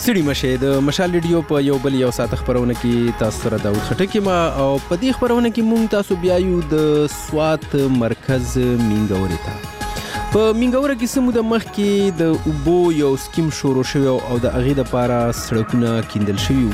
سړي مشه د مشال ریډیو په یو بل یو ساعت خبرونه کې تاسو سره داود خټکی ما او په دې خبرونه کې مونږ تاسو بیا یو د سوات مرکز مینګوري ته په مینګوري کې سمو د مخ کې د اوبو یو سکیم شروع شوی او د اغې لپاره سړکونه کیندل شوی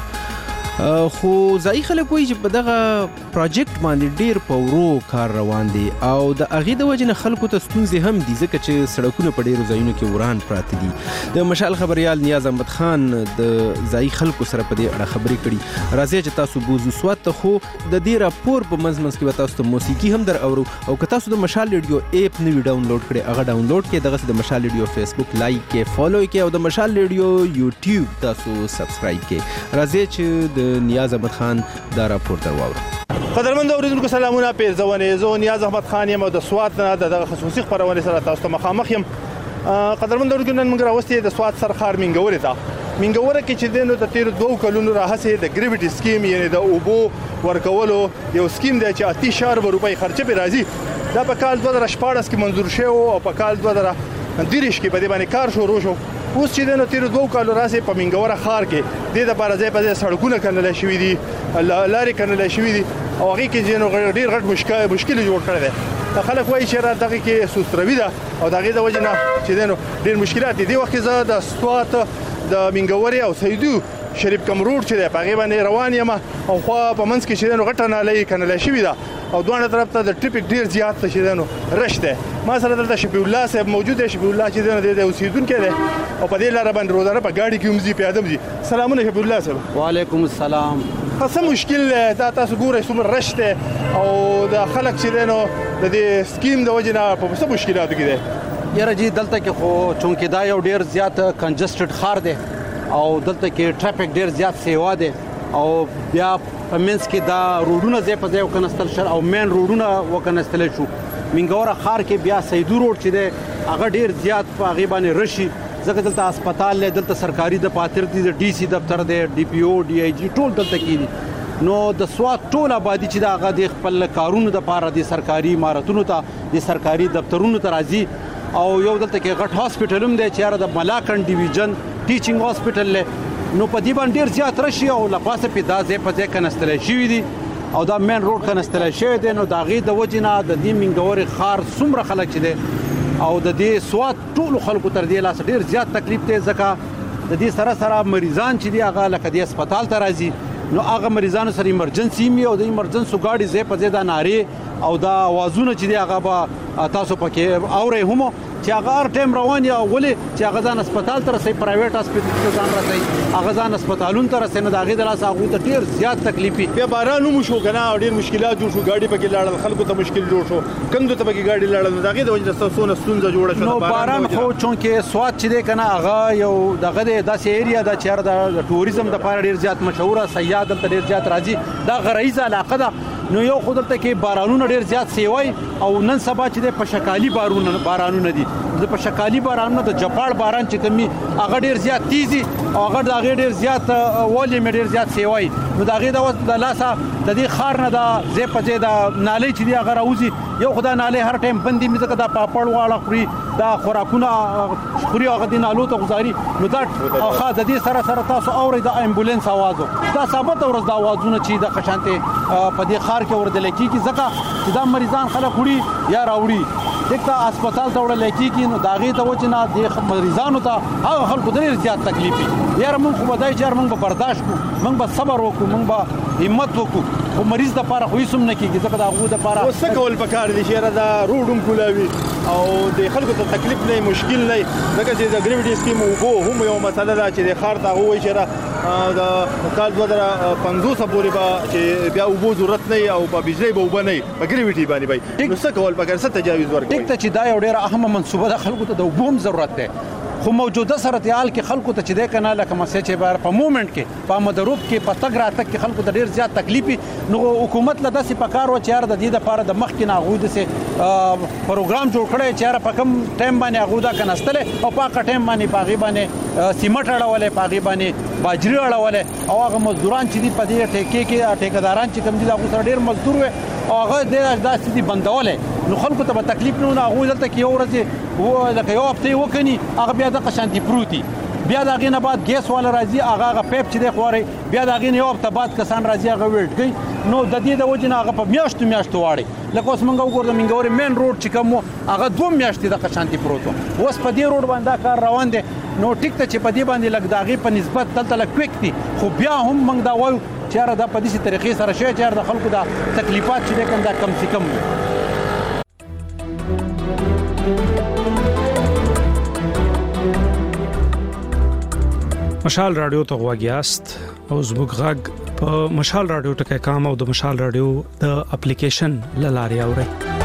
خو ځای خلک وایي چې په دغه پروجیکټ باندې ډیر په ورو کار روان دي او د اغې د وجې نه خلکو ته ستونزې هم دي ځکه چې سړکونه په ډیرو ځایونو کې وران پراته دي د مشال خبريال نیاز احمد خان د ځای خلکو سره په دې اړه خبرې کړي راځي چې تاسو بوزو سوات ته خو د دې راپور په منځ کې تاسو ته موسیقي هم در اورو او که تاسو د مشال ریډیو اپ نوی ډاونلوډ کړئ هغه ډاونلوډ کړئ دغه د مشال ریډیو فیسبوک لایک کړئ فالو کړئ او د مشال ریډیو یوټیوب تاسو سبسکرایب کړئ راځي چې د نیاز احمد خان دا راپور در واورو. قدرمن اوریدونکو سلامونه پیرزونه زه نیاز احمد خان یم د سوات نه د خصوصي خبرونه سره تاسو ته مخامخ یم. قدرمن اوریدونکو نن موږ راوستي د سوات سرخار مینګوري ته مینګوره کې چې دنو د تیر 2 کلونو راهسه د ګریویټي سکیم یعنی د اوبو ورکولو یو سکیم دی چې 80 روپۍ خرچه به راځي دا په کال 2014 کې منظور شو او په کال 2013 کې په دې باندې کار شروع شو. اوس چې دنو تیر 2 کال راځي په منګوره خار کې د لپاره ځای په ځای سړکونه کنل شوې دي لارې کنل شوې دي او هغه کې چې ډیر غټ مشکل جوړ کړی دی. خلک وایي چې را دغه کې سوستروي ده او دغه د وجه نه چې دنو ډیر مشکلات دي. وخت زه د سوات د منګوري او سیدو شریف کم روډ چې دی په هغه باندې روان یم او خو په منځ کې چې دنو غټه نالۍ کنل شوې ده او دوه طرف ته د ټریفیک ډیر زیات ته چې دنو رش ده. ما سره دلته شفیع الله صاحب موجود دی. شفیع الله چې دنو د اوسیدونکو دی او په دې لار باندې روزانه په گاډي کې مزي پیاده مزي. سلامونه شفیع الله صاحب. وعلیکم السلام. څه مشکل دا تاسو ګورئ څومره رش ده او د خلک چې دنو د دې سکیم د وجه نه په څه مشکلاتو کې دی؟ یاره جی دلته کې خو چونکې دا یو ډیر زیات کنجسټډ خار دی او دلته کې ټرافیک ډیر زیات سیوا دی او بیا په منځ کې دا روډونه ځای په ځای وکنستل شر او مین روډونه وکنستل شو. منګوره خار کې بیا سیدو روډ چې دی هغه ډیر زیات په هغه باندې رشي ځکه دلته هسپتال له دلته سرکاري د پاتر دي د ډي سي دفتر دی ډي پی او ډي آی جی ټول دلته کې دي نو د سوات ټول آبادی چې دا هغه د خپل کارونو د پاره د سرکاري عمارتونو ته د سرکاري دفترونو ته راځي او یو دلته کې غټ هاسپټل هم دی چې د ملاکن ډیویژن ټیچینګ هاسپټل له نو په دې باندې ډیر زیات رشي او لپاسه په دا ځای په ځای کنستل شوی دي او دا مین روډ کنستل شوی دی نو دا غي د وجنه د دې منګوري خار څومره خلک چې دی او د دې سوات ټول خلکو تر دې لاس ډیر زیات تکلیف دی ځکه د دې سره مریضان چې دی هغه لکه د هسپتال ته راځي نو هغه مریضانو سره ایمرجنسي می او د ایمرجنسي گاډي ځای په ځای د ناری او دا وازونه چې دی هغه به تاسو پکې اوري هم چې هغه هر ټیم روان یا ولې چې هغه ځان هسپتال ته رسي پرایویټ هسپتال ته ځان رسي هغه ځان هسپتالونو ته رسي نو دا غي د لاس هغه ته ډیر زیات تکلیف بیا باران مو شو کنه ډیر مشکلات جوړ شو گاډي پکې لاړل خلکو ته مشکل جوړ شو کندو ته پکې گاډي لاړل دا غي د وجه تاسو نه ستونزه جوړه شو. نو باران خو چونکې سوات چې دی کنه هغه یو دغه داسې ایریا د چیر د ټوریزم د لپاره ډیر زیات مشهوره سیاح دلته ډیر زیات راځي دا غریزه علاقه ده نو یو خود دلته کې بارانونه ډیر زیات سیوای او نن سبا چې د پشکالي بارانونه دي د پشکالي بارانونه د جپاړ باران چې کمی هغه ډیر زیات تیزي او هغه د هغه ډیر زیات ولې ډیر زیات سیوای نو د هغه د لاسه د دې خار نه د زې په دې د نالۍ چې دی هغه راوځي یو خدای نالۍ هر ټیم بندي مې ځکه دا پاپړ واړه خوري دا خوراکونه خوري هغه د نالو ته گزاري نو دا خا د دې سره تاسو اوري د امبولانس आवाज دا ثابت ورځ د आवाजونه چې د خشانته په دې خار کې وردل کیږي ځکه چې دا مریضان خلک وړي یا راوړي دغه هسپتال ته وړل کیږي نو داغه ته وجنه د مریضانو ته هغه خلکو ډیر زیات تکلیف یار مونږ خو بدای چې مونږ به برداشت کو مونږ به صبر وکړو مونږ به همت وکړو خو مریض د لپاره خو هیڅ نه کیږي ځکه دا هغه د لپاره وسه کول پکار دي چې دا روډم کولاوي او د خلکو ته تکلیف نه مشکل نه ځکه چې د ګریویټي سکیم وګو هم یو مسله ده چې د خار ته وایي چې د کال 2050 پورې به چې بیا وګو ضرورت نه او په بجلی به وبني په ګریویټي باندې وای نو څه کول پکار څه تجاوز ورکوي ټیک ته چې دا یو ډیره اهمه منصوبه ده خلکو ته د وبوم ضرورت ده خو موجوده صورتحال کې خلکو ته چې د کنه لکه مسې چې بار په مومنت کې په مدروب کې په تګ راتګ کې خلکو ته ډیر زیات تکلیف نو حکومت له داسې پکار و چې یار د دې لپاره د مخ کې ناغوي د سه پروګرام جوړ کړی چې یار په کم ټایم باندې هغه دا کناستل او په ټایم باندې پاغي باندې سیمټ اړولې پاغي باندې باجری اړولې او هغه مزدوران چې دی په دې ټیکې کې ټیکداران چې کم دي هغه سره ډیر مزدور وي او هغه د داسې دي بندولې نو خلکو ته به تکلیف نه هغه دلته کې یو ورځ و لکه یو هفته وکني هغه بیا د قشانتي پروتي بیا دا غینه بعد ګیس والا راځي هغه پیپ چې دی خواري بیا دا غینه یو هفته بعد کسان راځي هغه ویلټ کوي نو د دې د وجه نه هغه په میاشتو واړي لکه اوس موږ وګورو منګوري مین روډ چې کوم هغه 2 میاشتې د قشانتي پروت اوس په دې روډ باندې کار روان دي نو ټیک ته چې په دې باندې لګ داغي په نسبت دلته لګ کویک دي خو بیا هم موږ دا وایو چې دا په دې طریقې سره شي چې د خلکو دا تکلیفات چې کوم دا کم سے کم مشال رادیو ته غواګیاست او زموږ غږ په مشال رادیو ټکای کام او د مشال رادیو د اپلیکیشن لاري اوري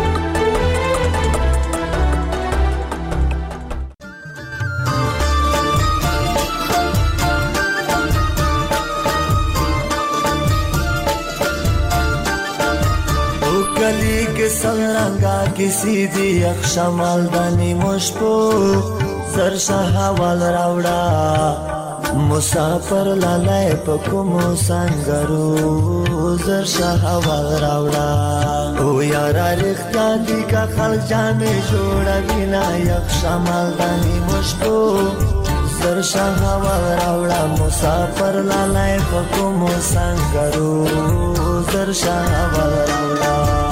गली के संरंगा किसी दी अक्षमाल दानी मुश्पो सरशाहा वाल रावड़ा मुसाफर लालाय पकुमो संगरू सरशाहा वाल रावड़ा ओ यारा रिख्ता दी का खल जाने जोड़ा बिना अक्षमाल दानी मुश्पो सरशाहा वाल रावड़ा मुसाफर लालाय पकुमो संगरू सरशाहा वाल रावड़ा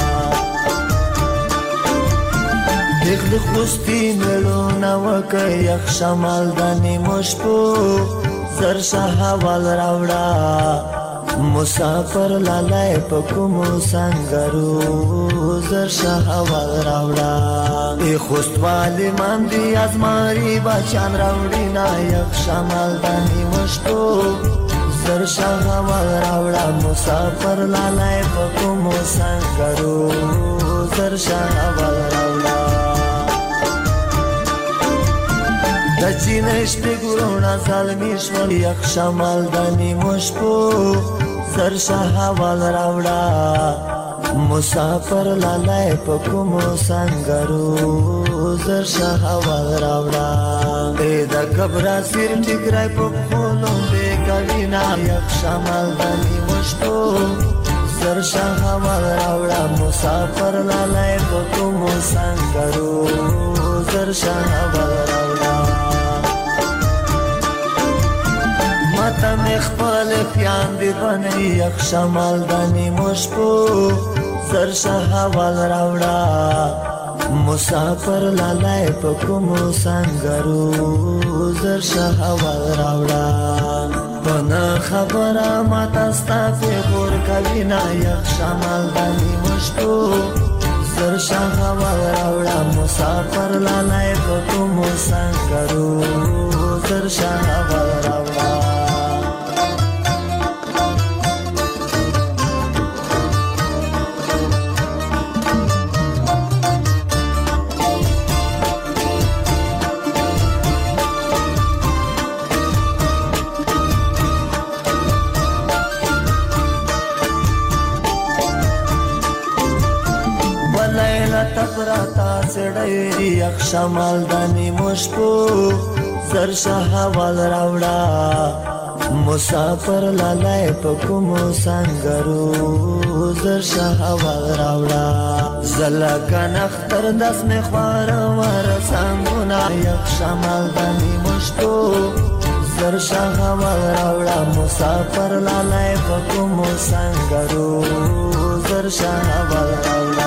دغ خوستی ملونه وکه یک شمال دانی مشپو زرشه وال راوړه مسافر لالای پکومو سنگرو زرشه وال راوړه ای خوستوالی من دی از ماری بچان راوړی نا یک شمال دانی مشپو زرشه وال راوړه مسافر لالای پکومو سنگرو زرشه وال راوړه دچینش بگرونا ظالمیش ولی یک شمال دانی مشپو زرشه وال راوڑا مسافر لالای پکومو سنگرو زرشه وال راوڑا ایدا کبرا سیر ٹکرائی پکولون بے کوینا یک شمال دانی مشپو زرشه وال راوڑا مسافر لالای پکومو سنگرو زرشه وال راوڑا ماتا مخبال خیان دی بنی یک شمال دانی مشپو زرشه وال راوڑا مسافر لالای پکومو سنگرو زرشه وال راوڑا بنا خبره ماتا ستا پی غور کوینا یک شمال دانی مشپو زرشه وال راوڑا مسافر لالای پکومو سنگرو زرشه وال راوڑا تفراتا سڑی یک شمال دانی مشپو زرشه وال راوڑا مسافر لالای پکومو سنگرو زرشه وال راوڑا زلکن اختر دست میں خوارا ورسانگونا یک شمال دانی مشپو زرشه وال راوڑا مسافر لالای پکومو سنگرو زرشه وال راوڑا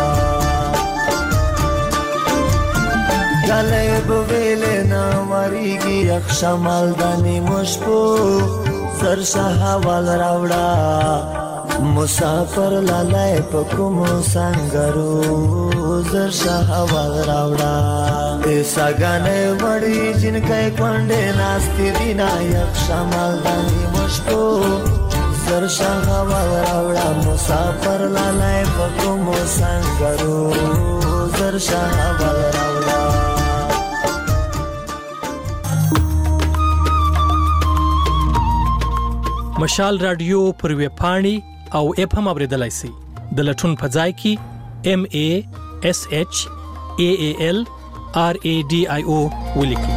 گلے بویلے نامریگی یک شمال دانی مشپو زرشه وال راوڑا مسافر لالای پکومو سنگرو زرشه وال راوڑا ایسا گانے وڑی جن کئی کنڈے ناستی دینا یک شمال دانی مشپو زرشه وال راوڑا مسافر لالای پکومو سنگرو زرشه وال راوڑا مشال رادیو پر وی پاڼي او اپ هم اوریدلای شي د لټون په ځای کې MASHAALRADIO ولیکي.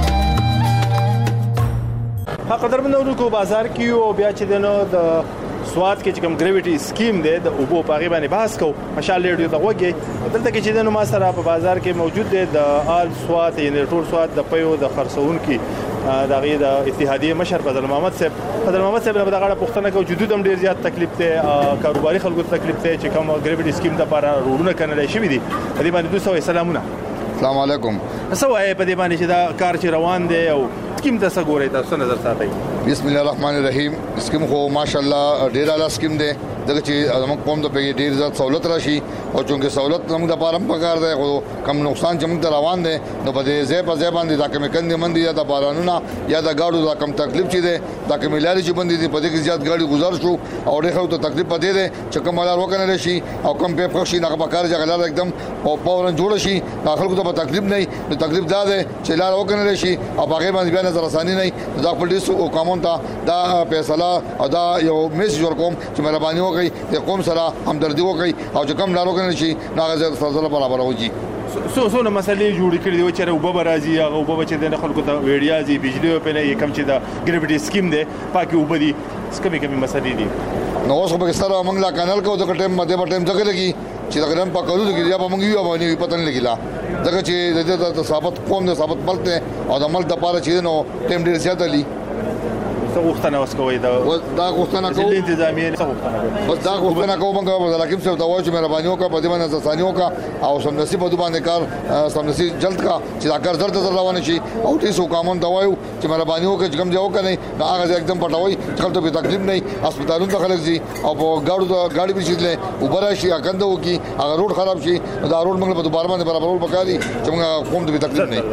قدرمنو ورکو بازار کې او بیا چې دنو د سواد کې چې کوم ګریویټي سکیم دی د اوبو په غیبه باندې بحث کو مشال ریډیو ته وګورئ دلته کې چې د نو ما سره په بازار کې موجود دی د آل سواد یعنی ټول سواد د پیو د خرڅون کې دغه د اتحادیه مشر فضل محمد صاحب نه دغه پښتنه کو وجود هم ډیر زیات تکلیف ته کاروباري خلکو ته تکلیف ته چې کوم ګریویټي سکیم د لپاره روډونه کنه شي دي دې باندې 200 سلامونه السلام علیکم سوای په دې باندې چې دا کار چې روان دی او سکیم تاسو ګورئ تاسو نظر ساتئ بسم الله الرحمن الرحیم سکیم خو ماشاءالله ډیر اعلی سکیم دی دغه چې موږ قوم ته په ډیر زیات سہولت راشي او چونکه سہولت موږ د پاره پکار دی خو کم نقصان چې موږ ته روان دی نو په دې ځای په ځای باندې دا کوم کندې مندي یا د بارانونه یا د گاډو دا کم تکلیف چي دی دا کوم لاري چې باندې په دې کې زیات گاډي گزار شو او ډېر خلکو ته تکلیف پدې دی چې کوم لار وکنه شي او کم په پخشي نه پکار ځای لار एकदम او پاورن جوړ شي دا خلکو ته تکلیف نه نو تکلیف دا دی چې لار وکنه شي او هغه باندې بیا نظر ثاني نه دا پولیس او قانون ته دا فیصله او دا یو میسج ورکوم چې مهرباني وکړئ د قوم سره همدردي وکړئ او چې کوم لارو کنه شي ناغه سره برابر وږي سو نو مسلې جوړ کړې دی چې وبو راځي هغه وبو چې د خلکو ته ویډیا دي بجلی په نه کم چې دا ګریویټي سکیم دی پاکي وبدي سکمې کمی مسلې دي نو اوس په سره موږ لا کانال کو د ټیم مده په ټیم ځکه لګي چې دا ګرام پکړو د ګریا په موږ یو باندې پته نه لګیلا ځکه چې د ثابت قوم د ثابت بلته او د عمل د پاره چې نو ټیم ډیر زیات علي غوښتنه وسکوي دا غوښتنه کوو انتظامیه بس دا غوښتنه کوو موږ په حکیم صاحب ته وایو چې مهرباني وکړه په دې باندې ځانیو کا او سمنسي په دې باندې کار سمنسي جلد کا چې دا کار زړه ته روان شي او تاسو قانون ته وایو چې مهرباني وکړه چې کوم ځای وکړي دا هغه एकदम پټوي چې خپل ته تکلیف نه هسپتالونو ته خلک دي او په گاډي به شیدله وبره شي اکنده وکي هغه روډ خراب شي دا روډ موږ په دوباره باندې برابرول پکاري چې موږ قوم ته تکلیف نه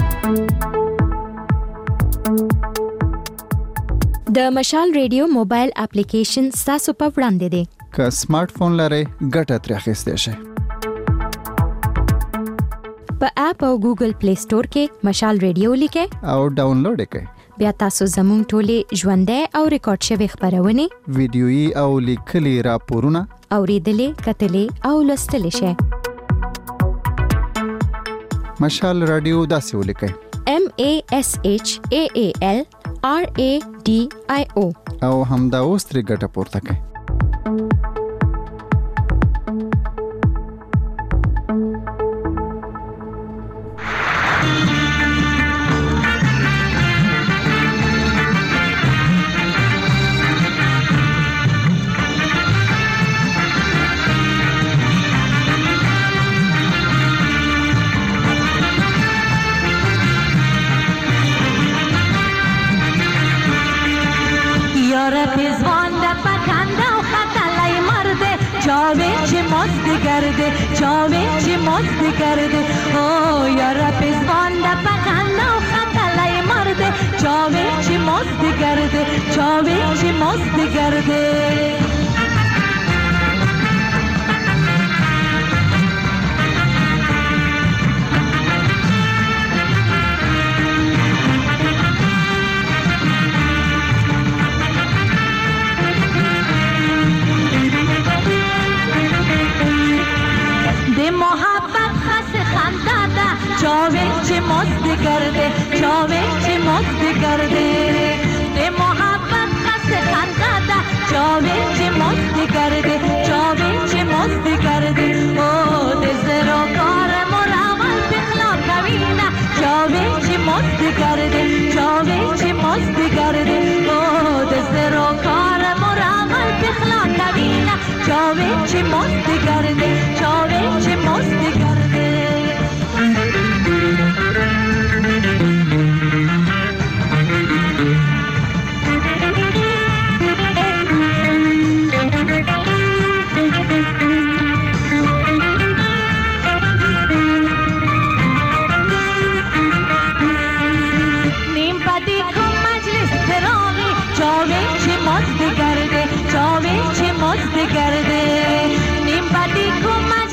د مشال ریډیو موبایل اپلیکیشن تاسو په وړاندې دی که سمارټ فون لرئ ګټه ترې اخیستی شئ په اپ او ګوګل پلی سٹور کې مشال ریډیو لیکئ او ډاونلوډ یې کړئ بیا تاسو زموږ ټولې ژوندۍ او ریکارډ شوي خبرونه ویډیويي او لیکلي راپورونه اوریدلې کتلې او لوستلې شئ مشال رادیو داسې ولیکئ MASHAAL RADIO او همدا اوس ترې ګټه پورته کړئ چاوی مست کرده او یارا پیزوان دا پکند و خطلای مرده چاوی مست کرده چاوی مست کرده मस्ती कर दे चौबे मस्ती कर दे मोहब्बत से खाना था चौबे मस्ती कर दे चौबे मस्ती कर दे ओ देसरो कार मोरावल पिखला कवीना चौबे मस्ती कर दे चौबे मस्ती कर दे ओ देसरो कार मोरावल पिखला कवीना चौबे मस्ती कर दे चौबे मस्ती कर दे मस्ती कर दे नीम पति को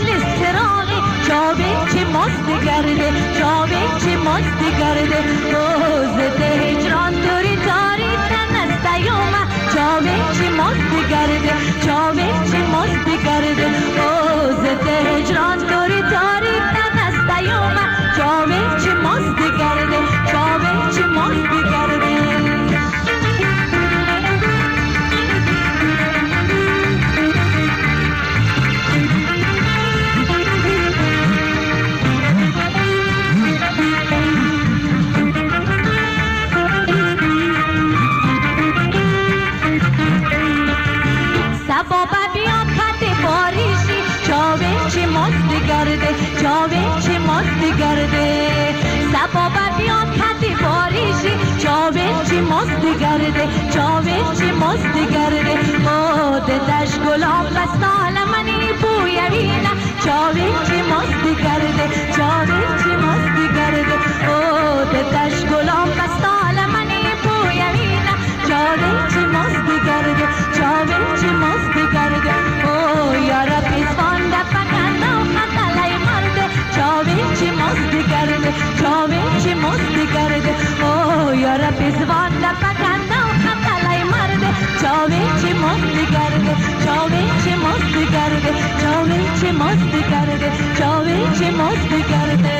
مزد کرده خود دشت گلاب بستال منی بویوینا چاوی چی مزد کرده چاوی چی مزد کرده خود دشت گلاب بستال منی بویوینا چاوی چی مزد کرده چاوی چی مزد کرده او یارا پیسوان دا پکنده و خطلای مرده چاوی چی مزد کرده چاوی چی مزد کرده او یارا پیسوان دا پکنده و خطلای مرده چاوی چی مزد کرده چاوی چی مزد کرده چاوی چی مزد کرده چاوی چی مزد کرده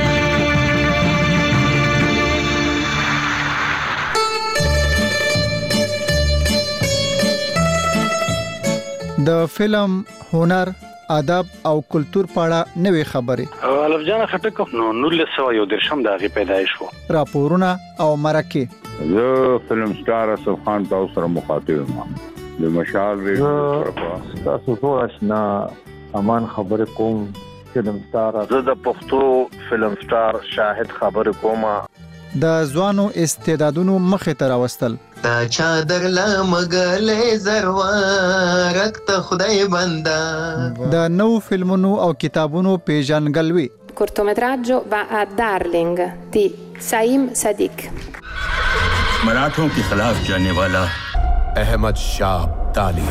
د فلم هنر ادب او کلچر پاړه نوې خبرې الف جان خټک نو 1913 د غي پیدایش وو راپورونه او مرکه زه فلم سٹار اسف خان تاسو سره مخاطب یم د مشال ریډیو تاسو ټول آشنا امان خبر کوم فلم سٹار زه د پښتو فلم سٹار شاهد خبر کوم د ځوانو استعدادونو مخه تر واستل تا چادر لمغلې زروارت ته خدای بندا د نو فلمونو او کتابونو پیژنګلوي cortometraggio va a Darling di Saim Sadiq मराठों के खिलाफ जाने वाला अहमद शाह ताली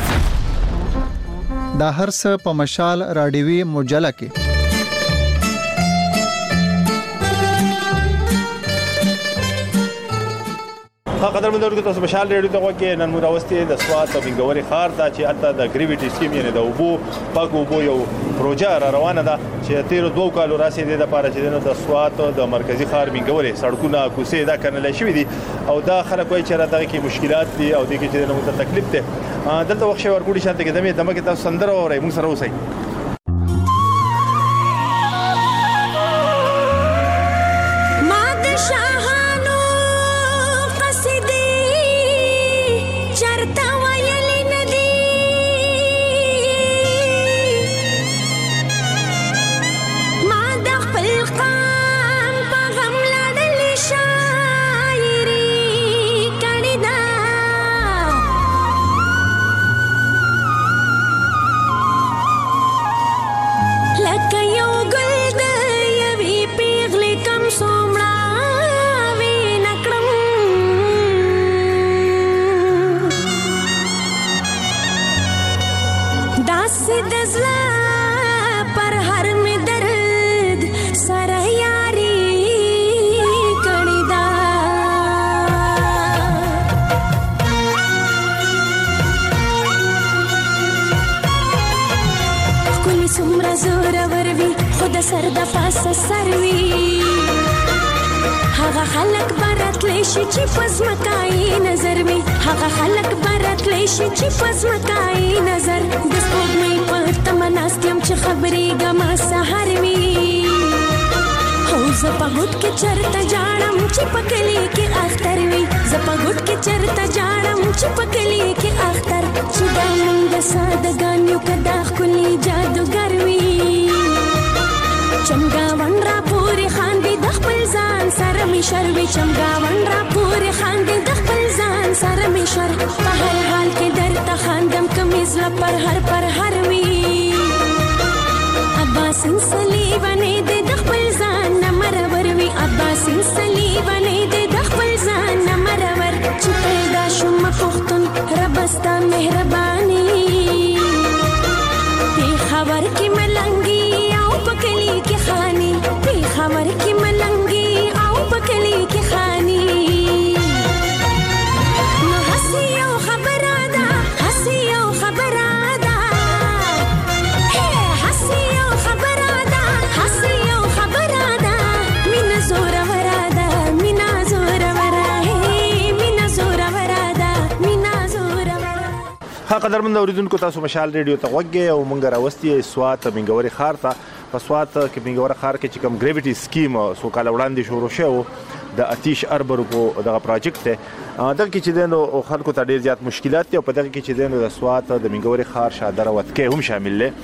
دا هر څه په مشال رادیوي مجله کې قدرمن دورو تاسو مشال ریډیو ته وګورئ نن موږ راوستي د سوات او بنګوري خار ته چې الته د ګریویټي سکیم یعنی د اوبو پاک اوبو یو پروژه را روانه ده چې 13 کالو راسي د لپاره چې د سوات د مرکزی خار بنګوري سړکونه کوسې دا کنل شوې دي او دا خلک وایي چې راته کې مشکلات دي او د کې چې نو تکلیف ده دلته وخت ورکوړي شانته کې دمه کې تاسو سندره اورئ موږ سره اوسئ سر د پاسه سروي هغه خلک براتلی شي چې پزمکای نظر وي هغه خلک براتلی شي چې پزمکای نظر د سپوږمۍ په تمناستم چې خبرې ګما سحر وي هو زه په هوت کې چرته جاړم چې پکلی کې اختر وي زه په هوت کې چرته جاړم چې پکلی کې اختر چې دا موږ سادهګانیو کدا خولي جادوګر وي چمګاون را پوری خاندي د خپل ځان سره می شروي چمګاون را پوری خاندي د خپل ځان سره می شر په هر حال کې درته خاندم کمیز لا پر هر وی عباس صلیبانه د خپل ځان نمرور وی عباس صلیبانه د خپل ځان نمرور چې پیدا شوم پختون ربستا مهرباني په خبر کې ملنګي پکلی کی خانی پی خبر کی ملنگی او پکلی کی خانی نو حسی او خبر آدا حسی او خبر آدا حسی او خبر آدا حسی او خبر آدا مینا زور ورادا مینا زور ورا مینا زور ورادا مینا زور ورا قدرمن اوریدونکو تاسو مشال ریډیو ته وګورئ او مونږ راوستي سوات بنګوري خار ته په سوات کې بنګور خار کې چې کوم ګریویټي سکیم سو کال وړاندې شروع شو د آتش اربر کو دغه پروجیکټ ته دغه کې چې دنو خلکو ته ډیر زیات مشکلات دي او په دغه کې چې دنو د سوات د بنګور خار شادره وتکې هم شامل دي چې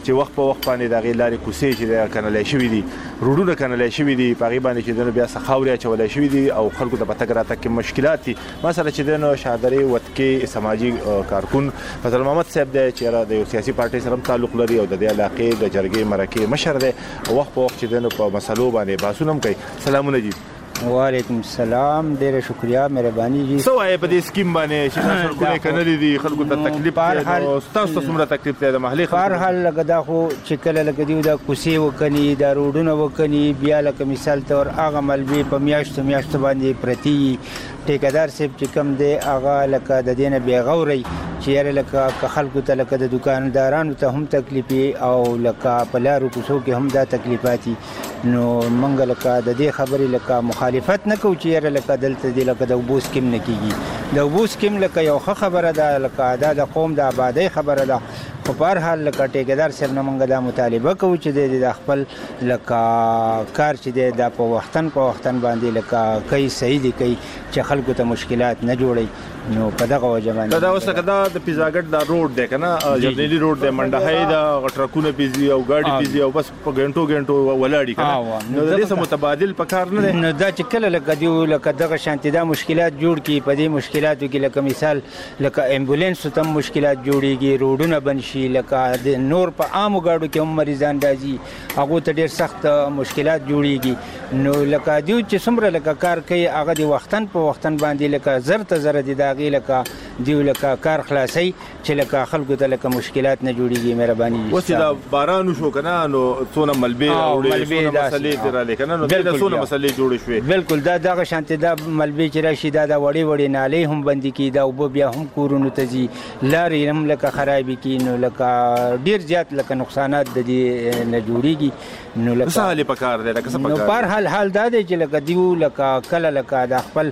چې وخت په وخت باندې د غیر لارې کوسې چې کنلای شوی دي روډونه کنلای شوی دي په غي باندې چې د بیا سخاوري چولای شوی دي او خلکو د پتګ راته کې مشکلات دي مثلا چې د شادري وتکي سماجی کارکون فضل محمد صاحب د یو سیاسي پارټي سره تعلق لري او د علاقې د جرګې مرکه مشر دی وخت په وخت چې د په مسلو باندې باسونم کوي. سلامونه جی. وعلیکم السلام، ډیره شکریا، مهرباني جی. سو آی په دې سکیم باندې چې تاسو کومه کنلې دي خلکو ته تکلیف او تاسو څومره تکلیف دی د محلي خلکو په هر لکه دا خو چې کله لکه دی دا کوسي وکني دا روډونه وکني بیا لکه مثال تور هغه ملبي په میاشت باندې پرتی ټیکدار صاحب چې کم دی هغه لکه د دینه بیا غوري چې لکه خلکو ته لکه د دکاندارانو ته هم تکلیفي او لکه په لارو کوڅو کې هم دا تکلیفاتي نو منګ لکه د دې خبرې لکه مخالفت نه کوو چې لکه دلته دی لکه د وبوس کېم نه کیږي د وبوس کېم لکه یو خبره ده لکه دا د قوم د آبادی خبره ده خو په هر حال لکه ټیکدار صاحب نه منګ دا مطالبه کوو چې د خپل لکه کار چې د په وختن باندې لکه کوي صحیح دي کوي چې خلکو ته مشکلات نه جوړي نو په دغه وجه باندې دا اوس کدا د پیزاګټ دا روډ دی کنه جرنیلی روډ دی منډه دا غټرکونه پیزي او ګاډي پیزي او بس په غنټو ولاړی کنه نو د دې سم متبادل پکار نه دی نو دا چې کله لکه دی لکه دغه شانتي دا مشکلات جوړ کی په دې مشکلاتو کې لکه مثال لکه امبولانس ته مشکلات جوړيږي روډونه بنشي لکه نور په عامو ګاډو کې هم مریضان راځي هغه ته ډیر سخت مشکلات جوړيږي نو لکه دی چې څومره لکه کار کوي هغه دی وختن په وختن باندې لکه زر دي دا لکه دیو لکه کار خلاصي چې لکه خلکو ته لکه مشکلات نه جوړيږي. مهرباني اوس دا باران شو کنه نو څونه ملبي او څونه مسلې دراله کنه نو دا څونه مسلې جوړ شوې بالکل دغه شانتي دا ملبي چې راشي دا وړي نالې هم بندي کی دا او بیا هم کورونو ته زی لارې هم لکه خرابي کی نو لکه ډیر زیات لکه نقصانات د دې نه جوړيږي نو لکه سهاله پکار دی لکه نو پر حال دا دی چې لکه دیو لکه کله لکه د خپل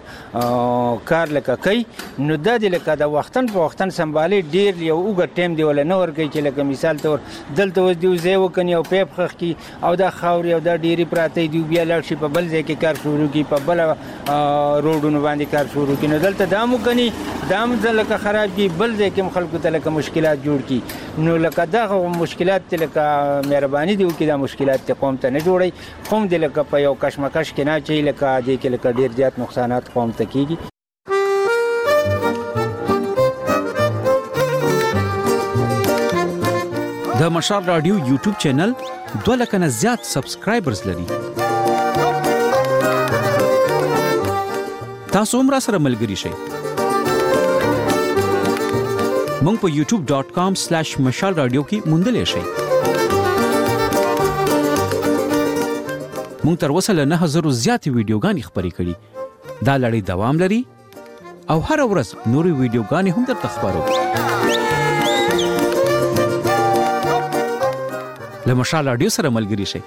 کار لکه کوي نو د دې لکه د وختن په وختن سمبالي ډیر یو وګ ټیم دی ول نه ورګي چې لکه مثال تور دلته وځ دیو زه وکني او پیپ خخ کی او دا خاوري او دا ډيري پراته دی بیا لړ شي په بل ځای کې کار شروع کی په بل روډونو باندې کار شروع کی نو دلته دامو کني دام ځلکه خراب کی بل ځای کې خلکو ته لکه مشکلات جوړ کی نو لکه دا مشکلات لکه مهرباني دی وکي دا مشکلات ته قوم ته نه جوړي قوم دی لکه په یو کشمکش کې نه چي لکه دې کې لکه ډیر زیات نقصانات قوم ته کیږي. د مشال رادیو یوټیوب چینل 2 لک نه زیات سبسکرایبرز لري. تاسو هم را سره ملګري شئ. مونږ په youtube.com/mashalradio کې موندلی شئ. مونږ تر اوسه له 9000 زیاتې ویډیوګانې خپرې کړي. دا لړۍ دوام لري او هر ورځ نورې ویډیوګانې هم درته خپروو. له مشال رادیو سره ملګري شئ.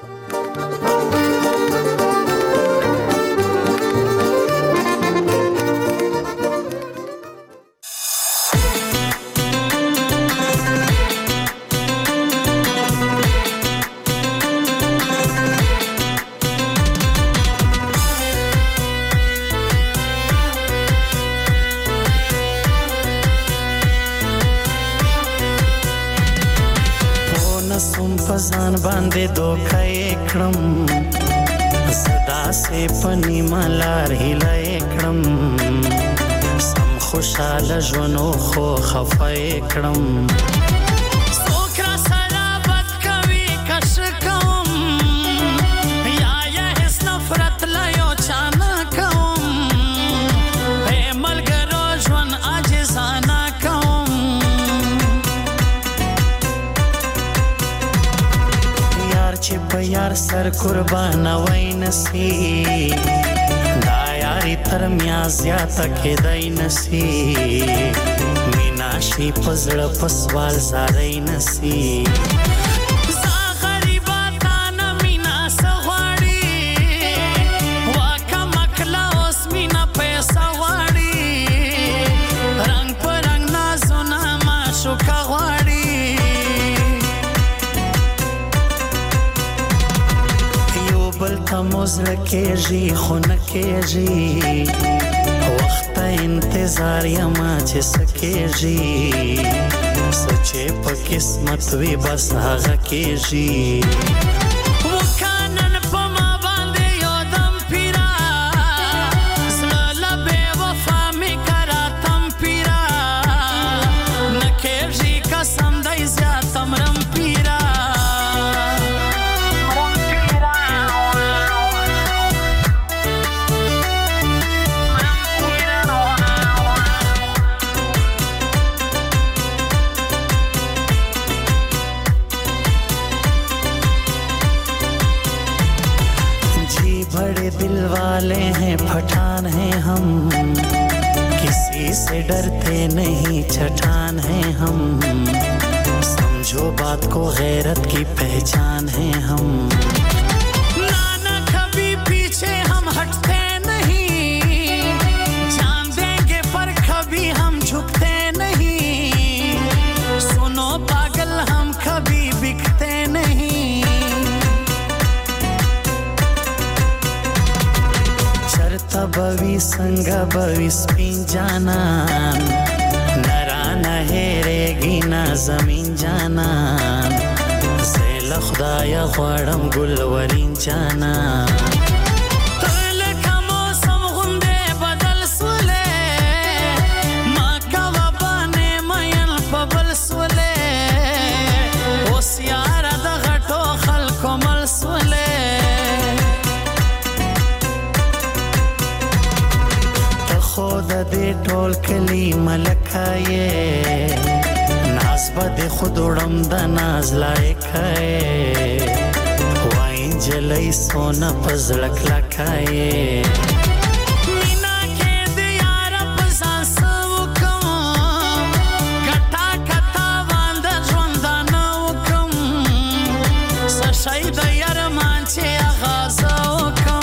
ځان باندې دوکه کړم صدا سه پنی مالار هله کړم سم خوشاله ژوندو خو خفای کړم سوکرا سره بد کوي کش کوم یا هیڅ نفرت لا یو چانه کوم په ملګرو ژوند عاجزانه چې په یار سر قربان وای نسی دا یاري تر میا زیاته کېدای نسی مینا شي پزړه پسوال زارای نسی موزل کېږي خو نه کېږي وخت انتظار یما چې سکېږي سچ چې په قسمت وي بس هغه کېږي وکانن په ما باندې یو دم پیرا زړه له بې وفا مې کراتم پیرا نه کېږي قسم دی زیاته مرم پیرا बड़े दिल वाले हैं पठान हैं हम किसी से डरते नहीं चट्टान हैं हम समझो बात को गैरत की पहचान हैं हम नाना कभी पीछे हम हटते नहीं जान देंगे पर कभी हम झुकते नहीं सुनो पागल हम कभी बिकते नहीं बवी संग बवी स्पिन जानन नरा नहेरेगी ना जमीन जानन زیل خدایا غواړم ګلورین جانان تلکه موسم غوندې بدل سولې ما کوه باندې مین په بل سولې اوس یاره د غټو خلکو مل سولې خود دې ټول کلی ملکایې ناز به دې خود وړم د ناز لایکایې وای جلۍ سونه په زړه کلکایې مینا کې دې یاره په ځان څه وکړم ګټه کته باندې ژوندانه وکړم څه شی د یارمان چې اغازه وکړم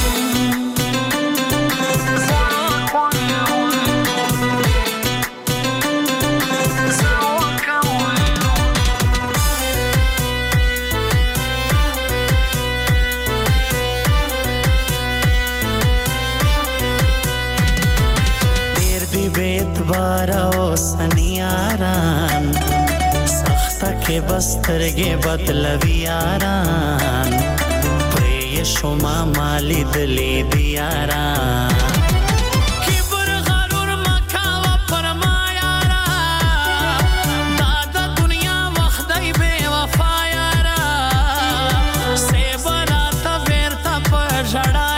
بارو سنیاران سخته کې بسترګې بدلوي یاران پرې شما مالی دلی دیاران کبر غرور مکاوه پر ما یارا دا د دنیا وخت دی بے وفا یارا سیبراته بیرته په ژړا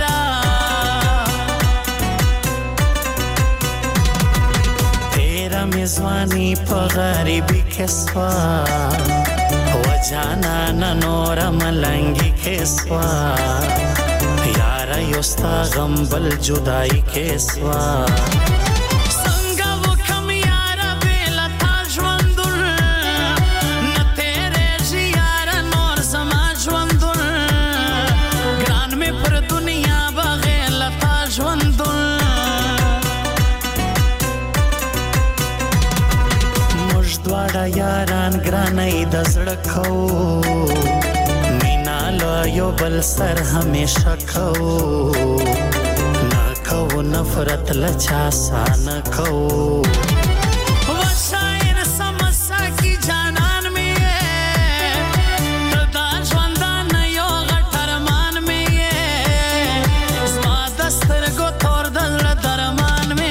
میزوانی په غریبی کې سوا و جانا نور ملنګي کې سوا یار یوستا غم بل جدائی کې سوا څنګه وکم یار بل تا ژوندل نه تیرې یار نور زما ژوندل ګران مې پر دنیا بغیر لتا ژوندل دواړه یاران ګرانۍ د زړه کو مینا له یو بل سر همیشه کو نه کو نفرت له چا سانه کو وشایر سمسا کی جانان مې ته دا ژوندان یو غټ ارمان مې زما د سترګو تور د زړه درمان مې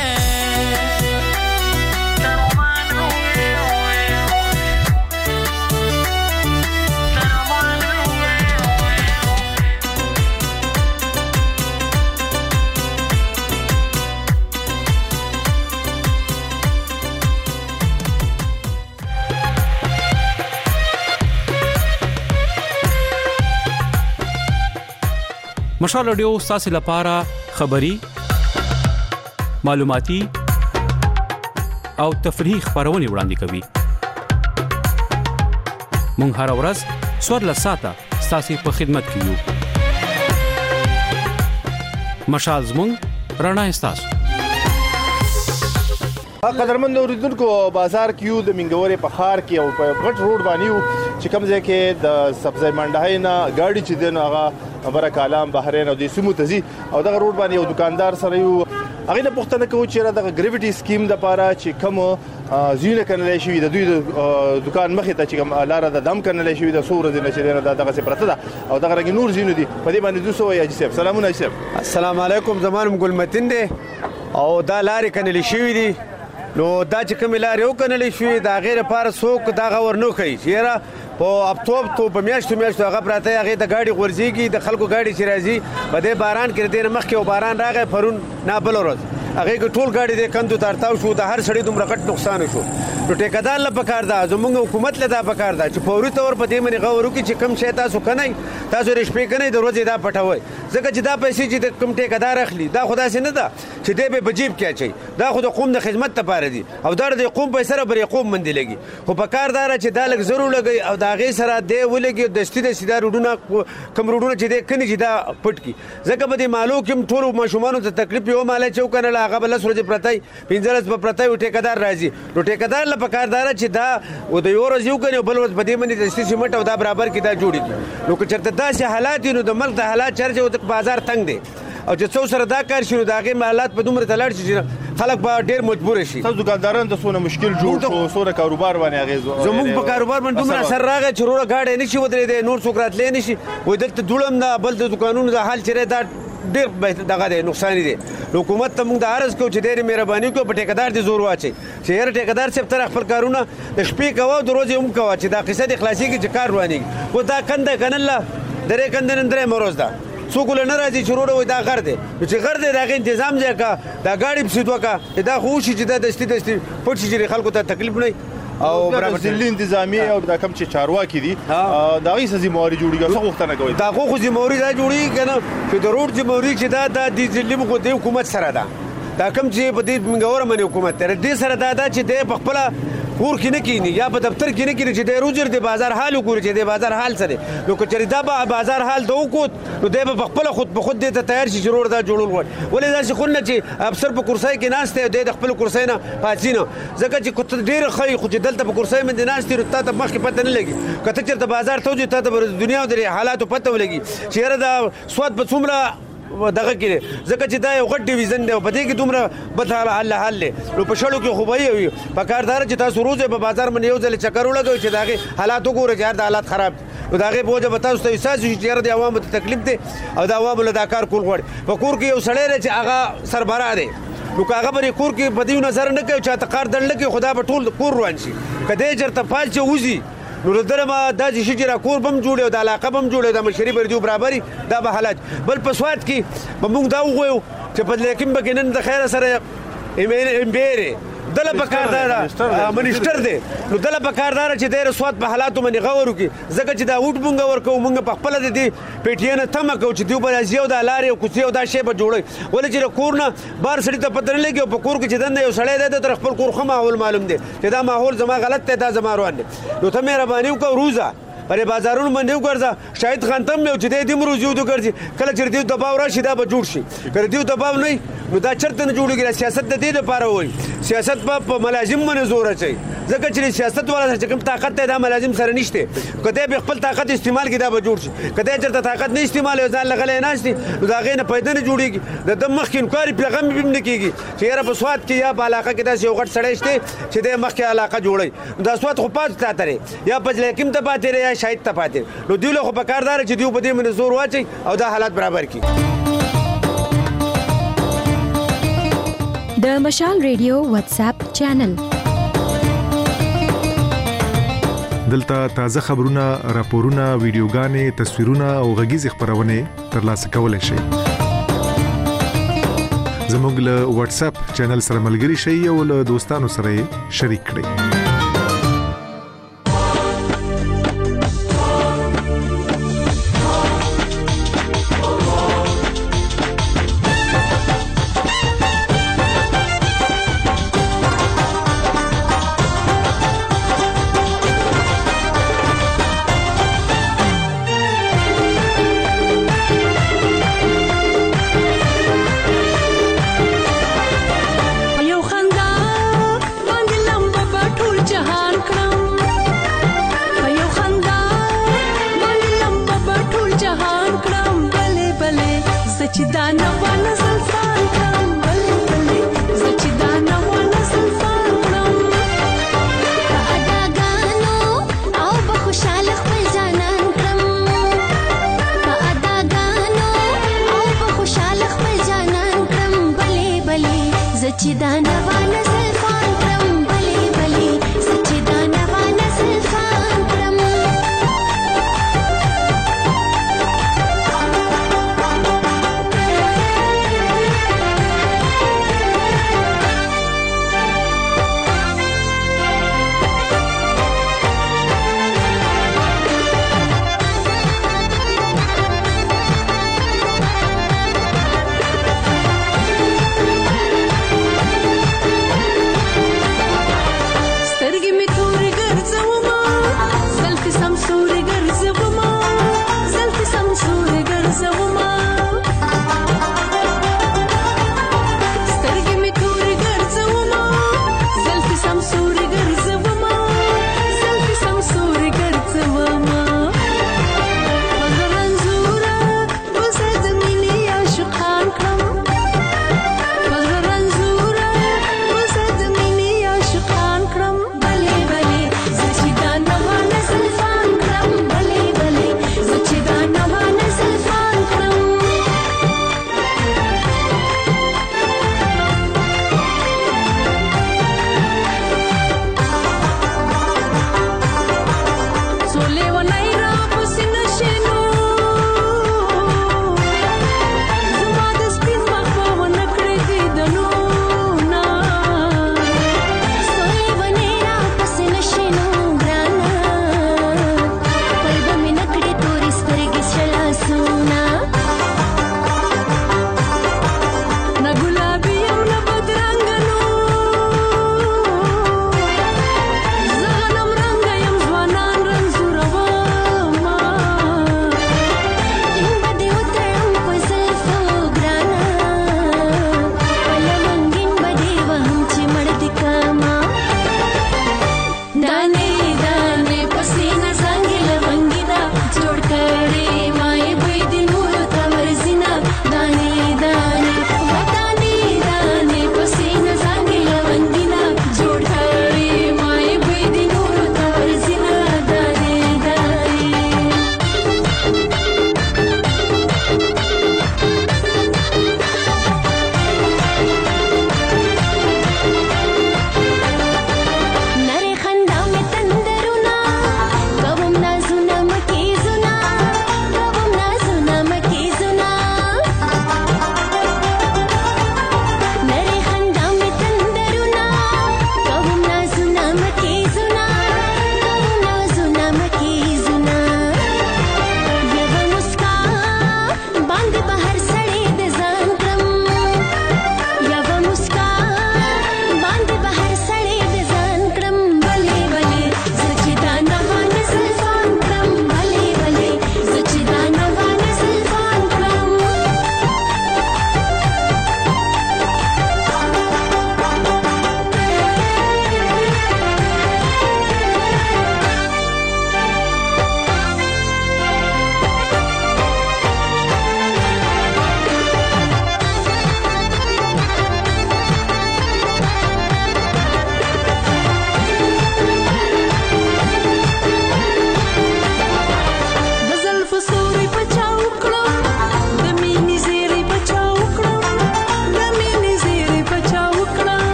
مشال رادیو ستاسو لپاره خبري معلوماتي او تفریحي خبرونه وړاندې کوي مونږ هر ورځ 14 ساعته ستاسو په خدمت کې یو مشال زمونږ رڼا ستاسو قدرمن اوریدونکو بازار کې یو د منګورې په خار کې او په غټ روډ باندې چې کوم ځای کې د سبزی منډای نه ګاډي چې دین هغه برکالام بحرین او د سیمو تزي او دغه روډ باندې یو دکاندار سره یو هغه نه پوښتنه کوي چې دا ګریویټي سکیم د پاره چې کوم زینه کنلای شي د دوی د دکان مخې ته چې کوم لار د دم کنلای شي د سور زینه چې دغه څه پرته ده او دغه رنګ نور زینو دي په دې باندې 200 یا جسب. سلامونه جسب. السلام علیکم. زمانم ګلمتین دی او دا لارې کنلې شوې دي. نو دا چې کوم لارې او کنلې شوې دا غیر لپاره څوک دا غور نه کوي چیرې په اپتوب ته په میاشتو هغه پراته هغه د ګاډي غورځيږي د خلکو ګاډي چې راځي په دې باران کې د مخ کې او باران راغی پرون نه بل ورځ هغه ټول ګاډي د کندو ترتاو شو د هر سړي دومره غټ نقصان شو. نو ټیکدار له پکار دا زموږ حکومت له دا پکار دا چې فوري تور په دې باندې غوړو کې چې کم شي تاسو کنای تاسو رښپې کنای د ورځې دا پټوي ځکه چې دا پیسې چې د کم ټیکدار اخلي دا خدا سي نه ده چې دې به بجیب کې اچي دا خو د قوم د خدمت لپاره دي او دا د قوم پیسې سره بری قوم مندي لګي خو پکار دا چې دا لګ ضرور لګي او دا غي سره دې ولګي د ستې سیده روډونه کم روډونه چې دې کني چې دا پټ کی ځکه به دې مالو کوم ټول ماشومان ته تکلیف یو مال چې وکنه هغه بل سره پرتای 15 په پرتای ټیکدار راځي. نو ټیکدار له پکاردار چې دا و د یو ورځ یو کنه بل ورځ په دې باندې د ستې سیمټ او دا برابر کې دا جوړیږي. نو که چرته داسې حالات نو د ملک د حالات چرته او د بازار تنگ دي او چې څو سره دا کار شنو دا غي حالات په دومره تلل شي خلک به ډیر مجبور شي. تاسو دکانداران د سونه مشکل جوړ شو سونه کاروبار باندې اغیز زموږ په کاروبار باندې دومره اثر راغی چې روړه گاډي نشي ودرې نور څوک راتلې نشي وې دلته دولم نه بل د دکانونو د حال چیرې دا ډیر دغه دی نقصان دي. حکومت ته موږ د عرض کوو چې ډېر مهرباني کوو په ټیکدار دي زور واچي چې هر ټیکدار صاحب تر خپل کارونه د شپې کوو د ورځې هم کوو چې دا قصه د خلاصي کې چې کار رواني و دا کنده کنله درې کندن درې مروز ده څوک له ناراضي چروړه وي دا غر دی چې غر دی دا غي تنظیم ځای کا دا گاډي په سیدو کا دا خو شي چې د دستي پټ شي خلکو ته تکلیف نه او برابر ځلې انتظامی او دا کم چې چارواکي دي دا غي سزموري جوړیږي څه وخت نه کوي دا خو سزموري دا جوړیږي کنه چې د روډ سزموري چې دا د ځلې مخ د حکومت سره ده دا کم چې په دې منګور باندې حکومت تر دې سره دا چې د خپل کور کې نه کینی یا په دفتر کې نه کینی چې د روزر د بازار حال وګوري چې د بازار حال سره نو که چېرې دا بازار حال د وکوت نو د خپل خود په خود د تیار شي ضرور دا جوړول غواړي ولې دا چې خلنه چې افسر په کرسۍ کې ناشته د خپل کرسۍ نه پاتینو ځکه چې کوت ډیر خې خو چې دلته په کرسۍ باندې ناشته رته ته مخ کې پته نه لګي کته چې د بازار ته ځي ته د دنیا او د حالاتو پته ولګي چې هر دا سواد په څومره دغه کې ځکه چې دا یو غټ ډیویژن دی په دې کې دومره بد حل نو په شړو کې خوبای وي په کاردار چې تاسو روزه په بازار باندې یو ځل چکر ولګوي چې داغه حالات وګورئ چې دا حالات خراب نو داغه بوجه به تاسو ته احساس شي چې د عوامو ته تکلیف دی او د عوامو له دا کار کول غواړي په کور کې یو سړی چې هغه سربراه دی نو کاغه بری کور کې بدیو نظر نه کوي چې تقار دل کې خدا په ټول کور روان شي کله چرته پاج چې وځي نو درما د چې را کور بم جوړو د علاقه بم جوړو د مشري بردیو برابرۍ دا به حالات بل په سواد کې به موږ دا وغویو چې په لیکن به نن د خیر سره امبيره دله پکاردار منیسټر دی نو دله پکاردار چې د سواد په حالاتو باندې غور وکي ځکه چې دا وټ مونږ ورکو مونږ په خپل د دې پیټینه تم کو چې دیو بل ازیو د لارې او کوڅه او دا شی به جوړي ولې چې کور نه بار سړی ته پته نه لګي په کور کې چې دنه یو سړی دی تر خپل کور خو ماحول معلوم دی چې دا ماحول زما غلط دی دا زما روان دی نو ته مهرباني وکړه روزه پر بازارونو باندې وګرځه شاید خانتم مې چې دې مرو زیو وګرځي کله چې دې دباو راشي دا به جوړ شي کله دې دباو نه نو دا چرته نه جوړیږي سیاست د دې لپاره وای سیاست په ملازم باندې زور اچي ځکه چې سیاست والا چې کوم طاقت ته دا ملازم سره نشته کله به خپل طاقت استعمال کړي دا به جوړ شي کله چرته طاقت نه استعمال ځان لغلې نه شي نو دا غینه پیدا نه جوړیږي د دم مخ کې انکاري پیغام به نه کیږي چې یاره په سواد کې یا په علاقه کې دا یو غټ سړی شته چې د مخ کې علاقه جوړي دا سواد خو پات تاتره یا په لیکم ته پاتره یا شاید ته پاتره نو دیو خو په کاردار چې دیو په دې باندې زور واچي او دا حالات برابر کړي. د مشال ریډیو واتس اپ چینل دلته تازه خبرونه راپورونه ویډیوګانې تصویرونه او غږیز خبرونه ترلاسه کولای شئ زموږ له واتس اپ چینل سره ملګري شئ او له دوستانو سره شریک کړئ. یو خندا باندې لمبه پټول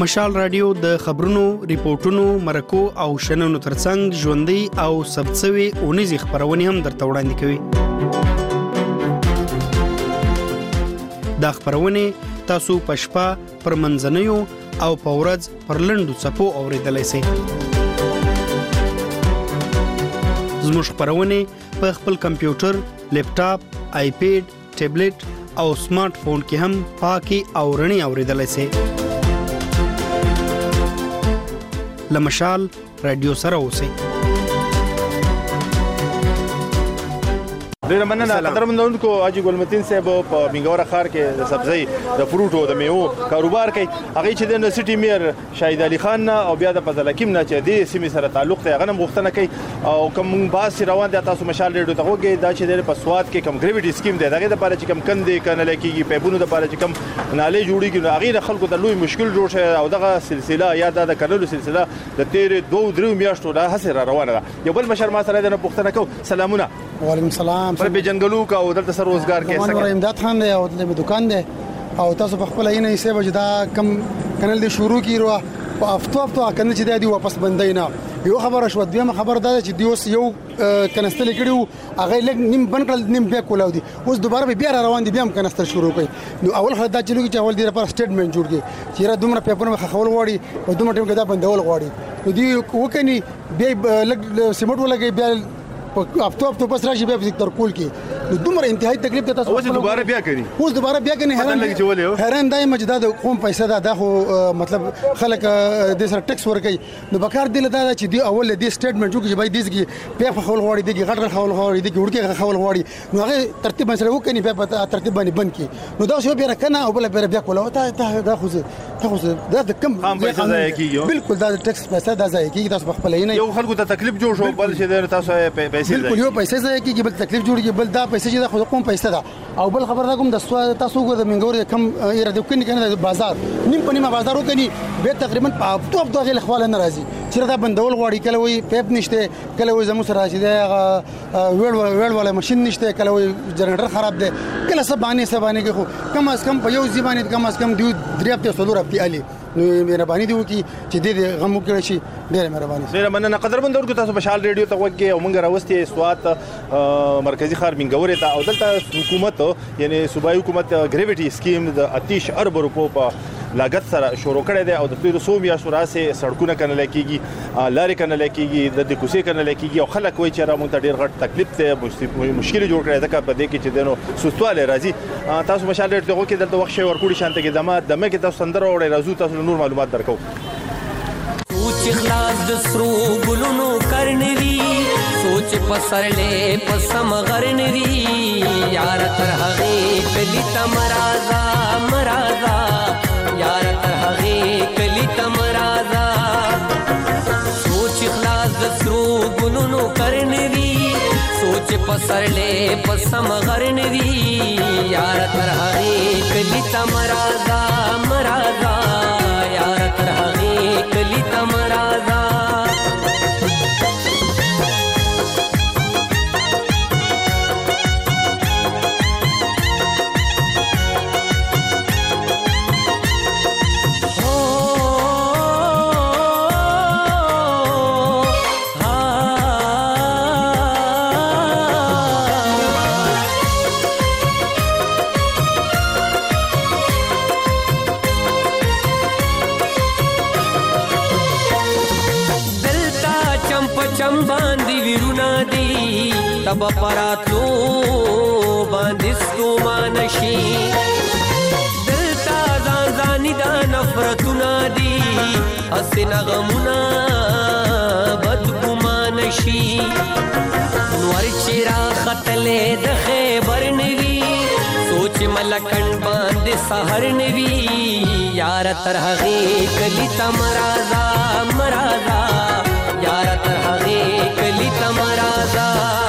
مشال رادیو د خبرونو، ریپورتونو، مرکو او شننو ترڅنګ ژوندۍ او سبڅوي اونیزي خبرونه هم درته وړاندې کوي. دا خبرونه تاسو په شپه، پر منځنیو او په ورځ پر لنډو څپو اوریدلای شئ. زموږ خبرونه په خپل کمپیوټر، لیپټاپ، آیپیډ، ټابلیټ او سمارټ فون کې هم پاکي او رڼي اوریدلای شئ. لمشال رادیو سره اوسئ. ډیره مننه قدرمنونکو. حاجی ګلمتین صاحب په منګوره ښار کې د سبزی، د فروټو، د میوو کاروبار کوي. هغه چې د سټي میر شاهد علي خان او بیا د فضل حکیم نه چې د سیمې سره تعلق دی هغه هم غوښتنه کوي او کوم باس روان دي تاسو مشال ریډیو ته وګورئ. دا چې د پسواد کې کوم ګریویټي سکیم دی دغه لپاره چې کوم کندې کنه لکېږي پیبونو لپاره چې کوم نالې جوړیږي نو هغه د خلکو ته لوی مشکل جوړ شي او دغه سلسله یا د کډلو سلسله د تیر 2-3 میاشتو لا هسه روانه ده. یو بل مشر ما سره د پښتنه کو سلامونه. وعلیکم السلام. پر به جنگلو کا او دلته سر روزګار کې څنګه امداد خان دی او د دکان دی او تاسو په خپل عینه حساب جدا کم کنل دی شروع کیرو په افتو کنه چې دی واپس بندینا. یو خبره شو دیمه خبر دا چې دیوس یو کنستل کړیو هغه لګ نیم بنکل نیم بیک کولاو دي اوس دوباره بیا روان دي بیا هم کنستل شروع کړي. نو اول خدای دا چې لګي چې اول دی لپاره سټیټمنټ جوړ کړي چې را دومره پیپرونه خول غواړي او دومره ټیم کې دا بندول غواړي. نو دی وکني بیا لګ سیمټ ولګي بیا افتو پس راشي بیا فزیک تر کول کې نو دومره انتهایی تکلیف ته تاسو اوس دوباره بیا کوي حیران دایم چې دا د قوم پیسې دا خو مطلب خلک د سر ټیکس ورکي نو بکار دی دا چې دی اول دی سټیټمنټ جوړ کې بای دیږي په خول غواړي دی غټ خول غواړي دی ورکه خول غواړي نو هغه ترتیب مسله وکړي په ترتیب باندې بند کی نو دا شو بیا کنه او بل بیا کوله دا خو دا کم پیسې ځای کیږي بالکل دا ټیکس پیسې دا ځای کیږي تاسو خپل نه یو خلکو ته تکلیف جوړ شو بل چې تاسو بالکل یو پیسې ځای کیږي بل تکلیف جوړیږي بل دا پیسې چې د خو قوم پیسې ده او بل خبر دا کوم د تاسو کو د منګور کم اراده کوي کنه د بازار نیم په نیمه بازار وکني به تقریبا په توپ دغه خپل نه راځي چې دا بندول غواړي کله وي پیپ نشته کله وي زمو سره راځي دا ویل ولا ماشين نشته کله وي جنریټر خراب ده کله سبانه کې خو کم از کم په یو ځبانه کم از کم دی دریابته سلور اپتی علي نو مهرباني دی وکي چې دې غمو کړی شي ډېر مهرباني ډېر مننه قدرمن ورکو تاسو بشال ریډیو ته وګورئ او موږ راوستي سوات مرکزی ښار منګورې ته او دلته حکومت یعنی صوبایي حکومت ګریویټي سکیم د اتیش ارب روپو په لاګت سره شروع کړی دی او د تیر 100 میاشتو راځي سړکونه کنه لکېږي لارې کنه لکېږي د کوڅې کنه لکېږي او خلک وایي چې را مونږ ته ډېر غټ تکلیف ته مشکل جوړ کړی ځکه په دې کې چې دنو سوستواله راځي تاسو مشال ریډیو کې دلته وخت شي ورکوړي شانته کې دمه کې تاسو سندره وړي راځو تاسو نور معلومات درکو سوچ خلاص د سرو ګلونو کرنوي سوچ پسرلې پسم غرنوي یار تر هغه کلی تمرازا مرازا یار تر هغه کلی تمرازا سوچ خلاص د سرو ګلونو کرنوي سوچ پسرلې پسم غرنوي یار تر هغه کلی تمرازا مرازا یار تر هغه کلی تمرازا تب پراتلو باندې ستومانشي دلتا ځانځاني دا نفرتونه دي حسن غمونه بدګمانشي نور چیرا خطلې د خیبر نوي سوچ ملکن باندې سحر نوي یار تر هغه کلی تمرازا مرازا یار تر هغه کلی تمرازا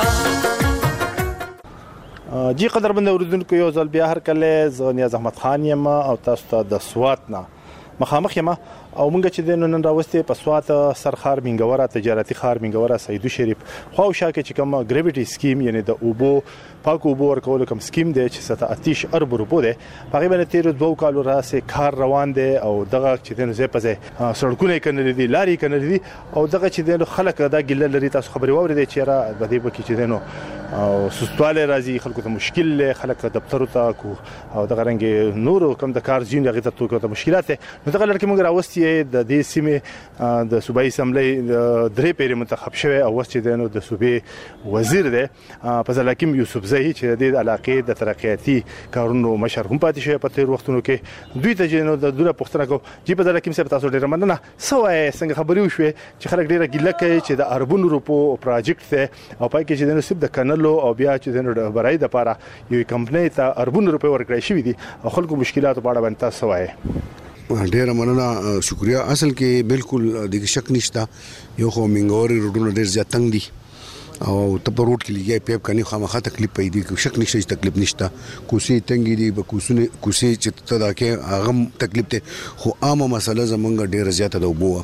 جی قدرمن اوریدونکو یو ځل بیا هر کله ز نیاز احمد خان یم او تاسو ته د سوات نه مخامخ یم او مونږ چې د نن راوستي په سوات سرخار منګوره تجارتي خار منګوره سیدو شریف خو شاکه چې کوم ګریویټي سکیم یعنی د اوبو پاک اوبو ورکول کوم سکیم دی چې 37 ارب روپو دی هغه باندې تیر 2 کال راسه کار روان دی او دغه چې د زه په سړکونه کنه دي لاري کنه دي او دغه چې د خلک دا ګله لري تاسو خبري ووري چې را د دې په کې چې دنو او سستواله راځي خلکو ته مشکل خلک دفتر ته کو او دغه رنګ نور کوم د کار زین دغه ته مشکلات نو دغه لکه موږ راوستي د دې سیمه د صوبایي اسمبلی درې پیری منتخب شوی او وست دنو د صوبې وزیر دی فضل حکیم یوسف زهی چې د علاقې د ترقیاتي کارونو مشر هم پاتې شوی په تیر وختونو کې دوی ته جنو د دوره پښتنه کو چې فضل حکیم صاحب تاسو ډیر مننه سوای څنګه خبري وشوي چې خلک ډیره ګیله کوي چې د اربون روپو پروجیکټ ته او پای کې چې د نصیب د کنلو او بیا چې د برای د لپاره یو کمپنی ته اربون روپو ورکړی شوی دي او خلکو مشکلات په اړه باندې تاسو وایي ډیر مننه شکریا اصل کې بالکل د شک نشته یو خو منګوري روډونه ډیر زیات تنگ دي او ته په روډ کې لګي پیپ کني خامخا تکلیف پیدا کی شک نشته چې تکلیف نشته کوسي تنګي دي به کوسي چې ته دا کې هغه تکلیف ته خو عامه مسله زمونږ ډیر زیات ده وبو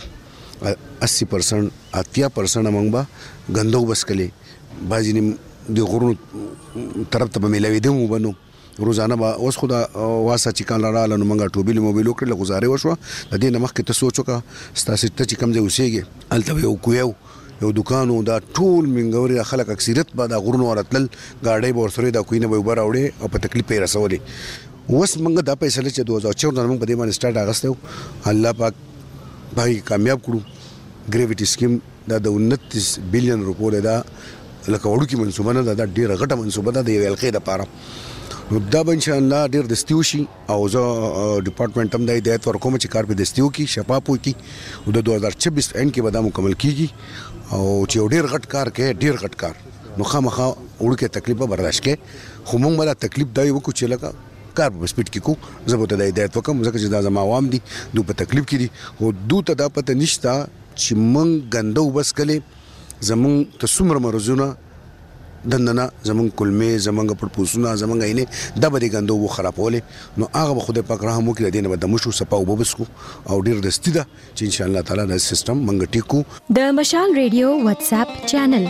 80% 80% موږ به غندو بس کړي بازي د غرونو طرف ته ملوي دي مو بنو روزانه با اوس خدا واسه چې کان لاله نو منګه ټوبیل موبایل وکړل غزارې وشو د دې نمخ کې ته سوچو کا ستاسو ته چې کم ځای اوسېږي الته یو کویو یو دکانو دا ټول منګوري خلک اکثریت بعد غرونو ورتل گاډي بورسره دا کوینه به وبر اوړي او په تکلیف پیرا سولې اوس منګه دا پیسې چې 2014 موږ په دې باندې سٹارټ اغستو الله پاک باقي کامیاب کړو ګریویټي سکیم دا د 29 بلین روپو دا لکه وړو کې منصوبه نه دا ډیره غټه منصوبه ده د یو القې لپاره دا به ان شاء الله ډیر دستیو شي او زه ډپارټمنټ هم د هدایت ورکوم چې کار په دستیو کې شفاف وي او د 2026 اند کې به دا مکمل کیږي او چې ډیر غټ کار کوي ډیر غټ کار نو خامخا وړکه تکلیف برداشت کې خو موږ مله تکلیف دی وکړو چې لکه کار په سپیډ کې کو زه به د هدایت وکم ځکه چې دا زما عوام دي دوی په تکلیف کې دي او دوی ته دا پته نشته چې موږ غندو بس کله زمون ته څومره مرزونه دندنه زمون کلمې زمونږ پرپوسونه زمونږ عینه د بده غندو و خرابولې نو هغه به خدای پاک رحم وکړي دینه به د مشو صفاو وبسکو او ډیر دستی ده چې ان شاء الله تعالی د سیستم منګ ټیکو د مشال ریډیو واتس اپ چینل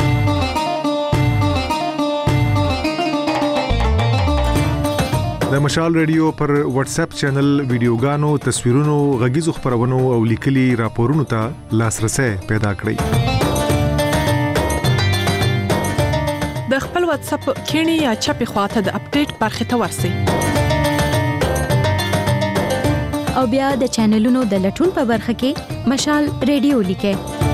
د مشال ریډیو پر واتس اپ چینل ویډیوګانو تصویرونو غږیزو خبرونو او لیکلي راپورونو ته لاسرسي پیدا کړئ د خپل واتس اپ کینی یا چپی خواته د اپډیټ برخه ته ورسئ او بیا د چینلونو د لټون په برخه کې مشال ریډیو لیکئ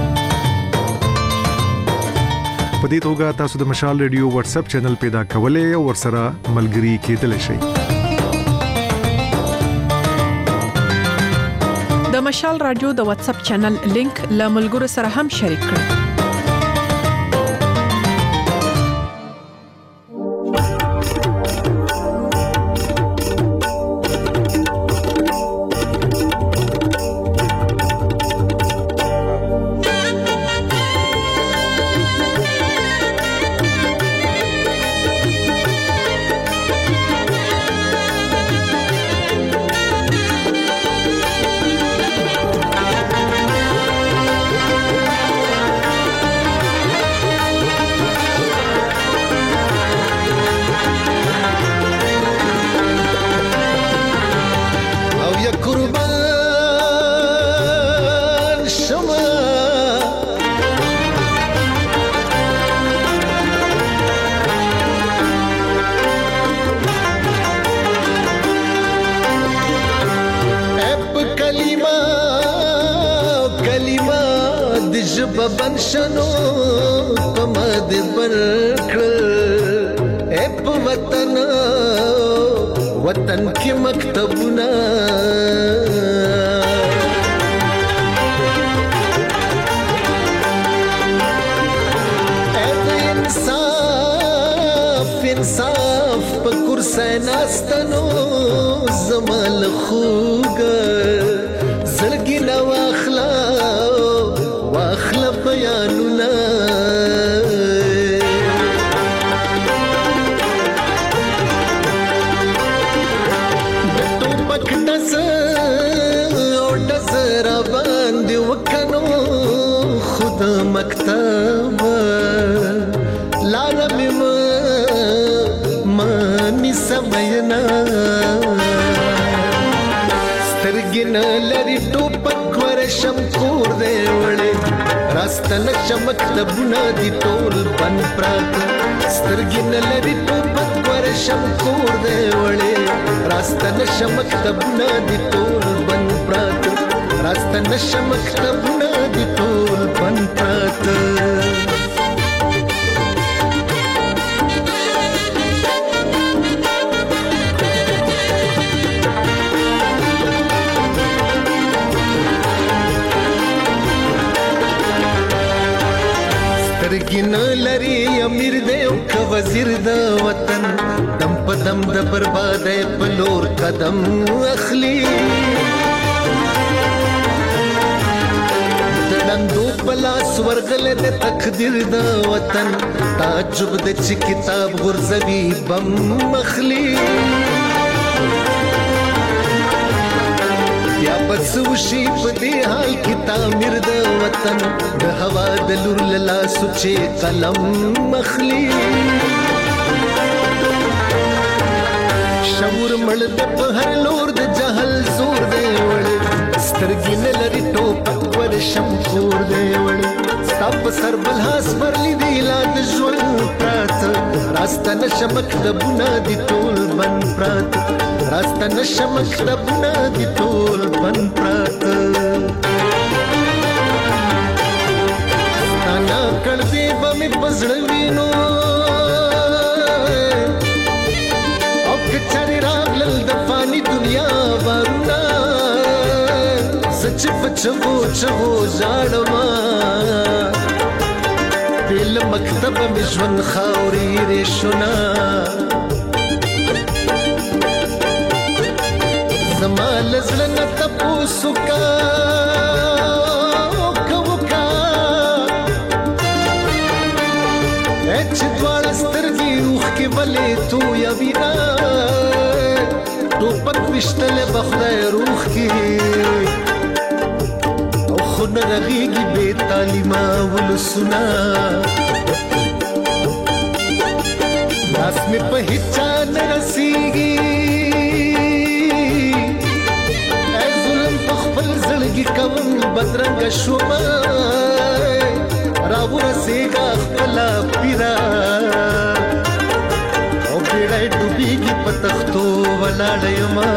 په دې توګه تاسو د مشال ریډیو واتس اپ چینل پیدا کولای او ورسره ملګري کېدلی شئ د مشال رادیو د واتس اپ چینل لینک له ملګرو سره هم شریک کړئ بنشنو پمد برکل اپ وطن وطن کی مکتبنا انصاف پکور سیناستنو زمال خوګ زړګي نو واخلا بیانونه د ټوپک دز مکتب لارم مانی سمینا سترګن لري ټوپک ورشم کور دی وړې راستنه شمکتبونه دي ټول بن پراته سترګن لري ټوپک ورشم کور دی وړې راستنه شمکتبونه دي ټول بن پراته راستنه شمکتبونه دي ټول بن پراته سترګین لري امیر دی او که وزیر د وطن دم په دم د بربادۍ په لور قدم اخلي د ړندو په لاس ورغلی د تقدیر د وطن تعجب د چې کتاب غورځوي بم اخلي یا بس وشي په دې حال کې تعمیر د وطن د هوا د لور له لاسو چې قلم اخلي شعور مړ د په هر لور د جهل زور دی وړې سترګې نه لري ټوپک ورشم کور دی وړې ستا په سر بل هاس ورلی دی لا د ژوند پراته راستنه شمکتبونه دي ټول بن پراته راستنه شمکتبونه دي ټول بن پراته ستانا کړدې به مې په زړه وینو او که چارې راغلل د فاني دنیا بارونه زه چې په چغو چغو ژاړمه بې له مکتبه مې ژوند خاورې ریشونه زما له زړه نه تپوس وکړه چې دواړه سترګې اوښکې ولې تویوي ټوپک ویشتلی به خدای روح کې او خو نه رغېږي بې تعلیمه ولسونه لاس مې په هېچا نه رسېږي ای ظلم په خپل زړګي کوم بدرنګه شومه راورسېږه خپله پیره او بیړی ډوبېږي په تختو ولاړه یمه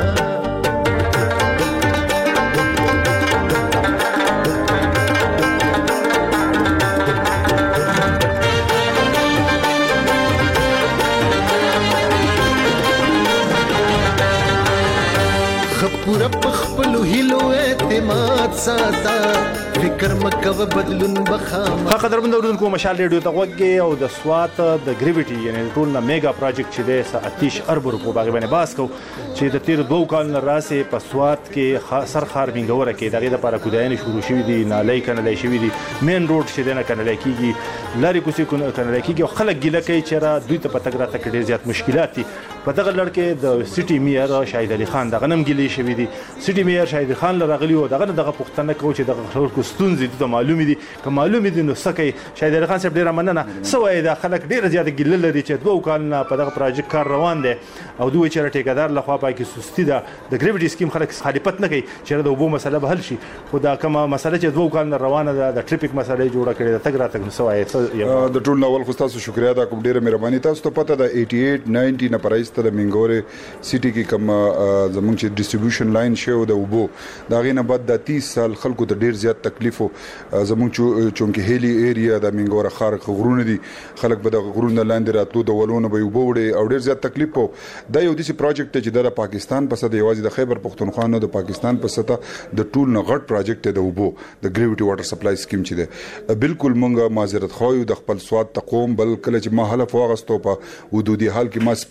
پورا پخپلو هیلو اعتماد ساته فکر مکوه بدلون بخام قدرمن اوریدونکو مشال ریډیو ته غوږی او د سوات د ګریویټي یعنی ټول نه میگا پروجیکټ چې د 30 ارب روپو باغ باندې باس کو چې د تیر 2 کال نه راسه په سوات کې سر خاربینګوره کې دغه لپاره کوداینه شروع شوې دي نالای کنه شوې دي مین روډ چې دنه کنه کیږي لاري کوسي کنه کیږي او خلک ګیله کوي چې را دوی ته پتګ راته کې ډیر زیات مشکلات دي په دغه لړ کې د سټي میئر شاهد علي خان دغه نم ګیلې شوې دي سټي میئر شاهد خان لراغلی او دغه پښتنه کو چې دغه خلکو ستونزې ته معلومې دي که معلومې دي نو سکه شاهد علي خان صاحب ډیر مننه سوې دا خلک ډیر زیات ګیله لري چې 2 کال نه په دغه پروژې کار روان دي او دوی چې ټیکدار لخوا پای کې سستی ده د ګریویټي سکیم خلک خالپت نه کوي چې د وبو مسله به حل شي خو دا کومه مسله چې 2 کال نه روانه ده د ټریفیک مسله جوړه کړې ده تګ راتګ نو سوې د ټول نوول خو تاسو شکریا دا کوم ډیره مهرباني تاسو ته پته ده 88 90 نه پرایس ته منګوري سیټي کې کوم زمونږ چې ډیسټریبیوشن لاین شو د وبو دا غینه بعد د 30 سال خلکو ته ډیر زیات تکلیف زمونږ چونکه هیلی ایریا د منګوره خار غرونه دي خلک به د غرونه لاندې راتلو د ولونه به وبو وړي او ډیر زیات تکلیف وو دا یو داسې پروجیکټ چې د پاکستان په سطح یوازې د خیبر پختونخوا نه د پاکستان په سطح د ټول نه غټ پروجیکټ د وبو د ګریویټي واټر سپلای سکیم چې ده بالکل مونږه معذرت خو د خپل سواد تقوم بل کله چې ما حلف واغستو په حدودي حال کې ما سپیچ کوو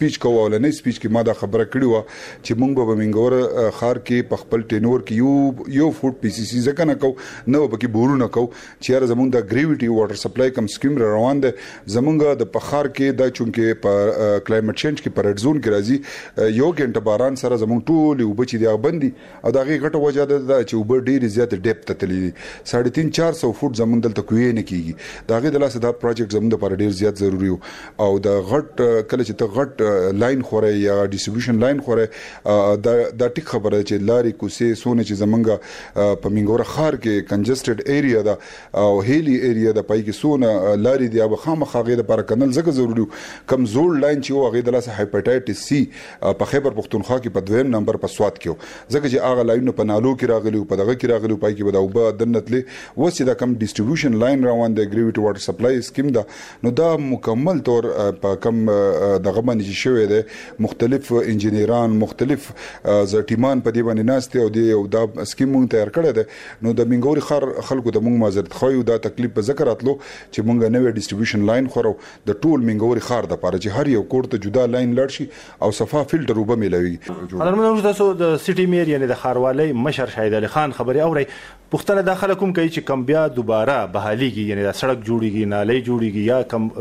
اولنۍ سپیچ کې ما دا خبره کړې و چې موږ به منګور خار کې په خپل ټینور کې یو فوټ پی سی سی ځکه نه کو نو به کې بورونه کو چې زموږ د ګریویټي واټر سپلای کم سکیم روان ده زموږ د پخار کې د چونکې په کلایمټ چینج کې په ریډ زون کې راځي یو غنټه باران سره زموږ ټول وبچ دی بندي او دا غي غټه وجه ده چې وب ډیر زیات ډیپت تللی 350-400 فوټ زموږ دلته کوی نه کیږي دا غي د لاسه دا پروجیکټ زموږ لپاره ډیر زیات ضروری او د غټ کله چې ته غټ لاین خوره یا ډیسټریبیوشن لاین خوره دا ټیک خبره چې لاري کوسه سونه چې زمونږ په منګور خار کې کنجسټډ ایریا دا او هیلی ایریا دا پای کې سونه لاري دی به خامخا غي د لپاره کنل زګه ضروری کمزور لاین چې او غي د لاسه هایپاټایټس سی په خیبر پختونخوا کې په دویم نمبر په سواد کې زګه چې اغه لاین په نالو کې راغلی په دغه کې راغلی پای کې بداو به دنتلې وسې دا کم ډیسټریبیوشن لاین روان دی ګریویټي واټر سپلای سکیم دا نو دا مکمل طور په کم دغه باندې شوی دی مختلف انجینران مختلف ټیمان په دې باندې ناشته او دا سکیم مونږ تیار کړی دی نو د منګوري خار خلکو ته مونږ معذرت خو دا تکلیف په ذکر اتلو چې مونږ نوې ډیسټریبیوشن لاین خورو د ټول منګوري خار د پاره چې هر یو کوړ ته جدا لاین لړ شي او صفه فلټر وب ملوي حضرت تاسو د سټي میر یعنی د خاروالۍ مشر شاهد علي خان خبري اوري پښتنه داخله کوم کوي چې کم بیا دوباره بحاليږي یعنی دا سړک جوړیږي نالۍ جوړیږي یا کم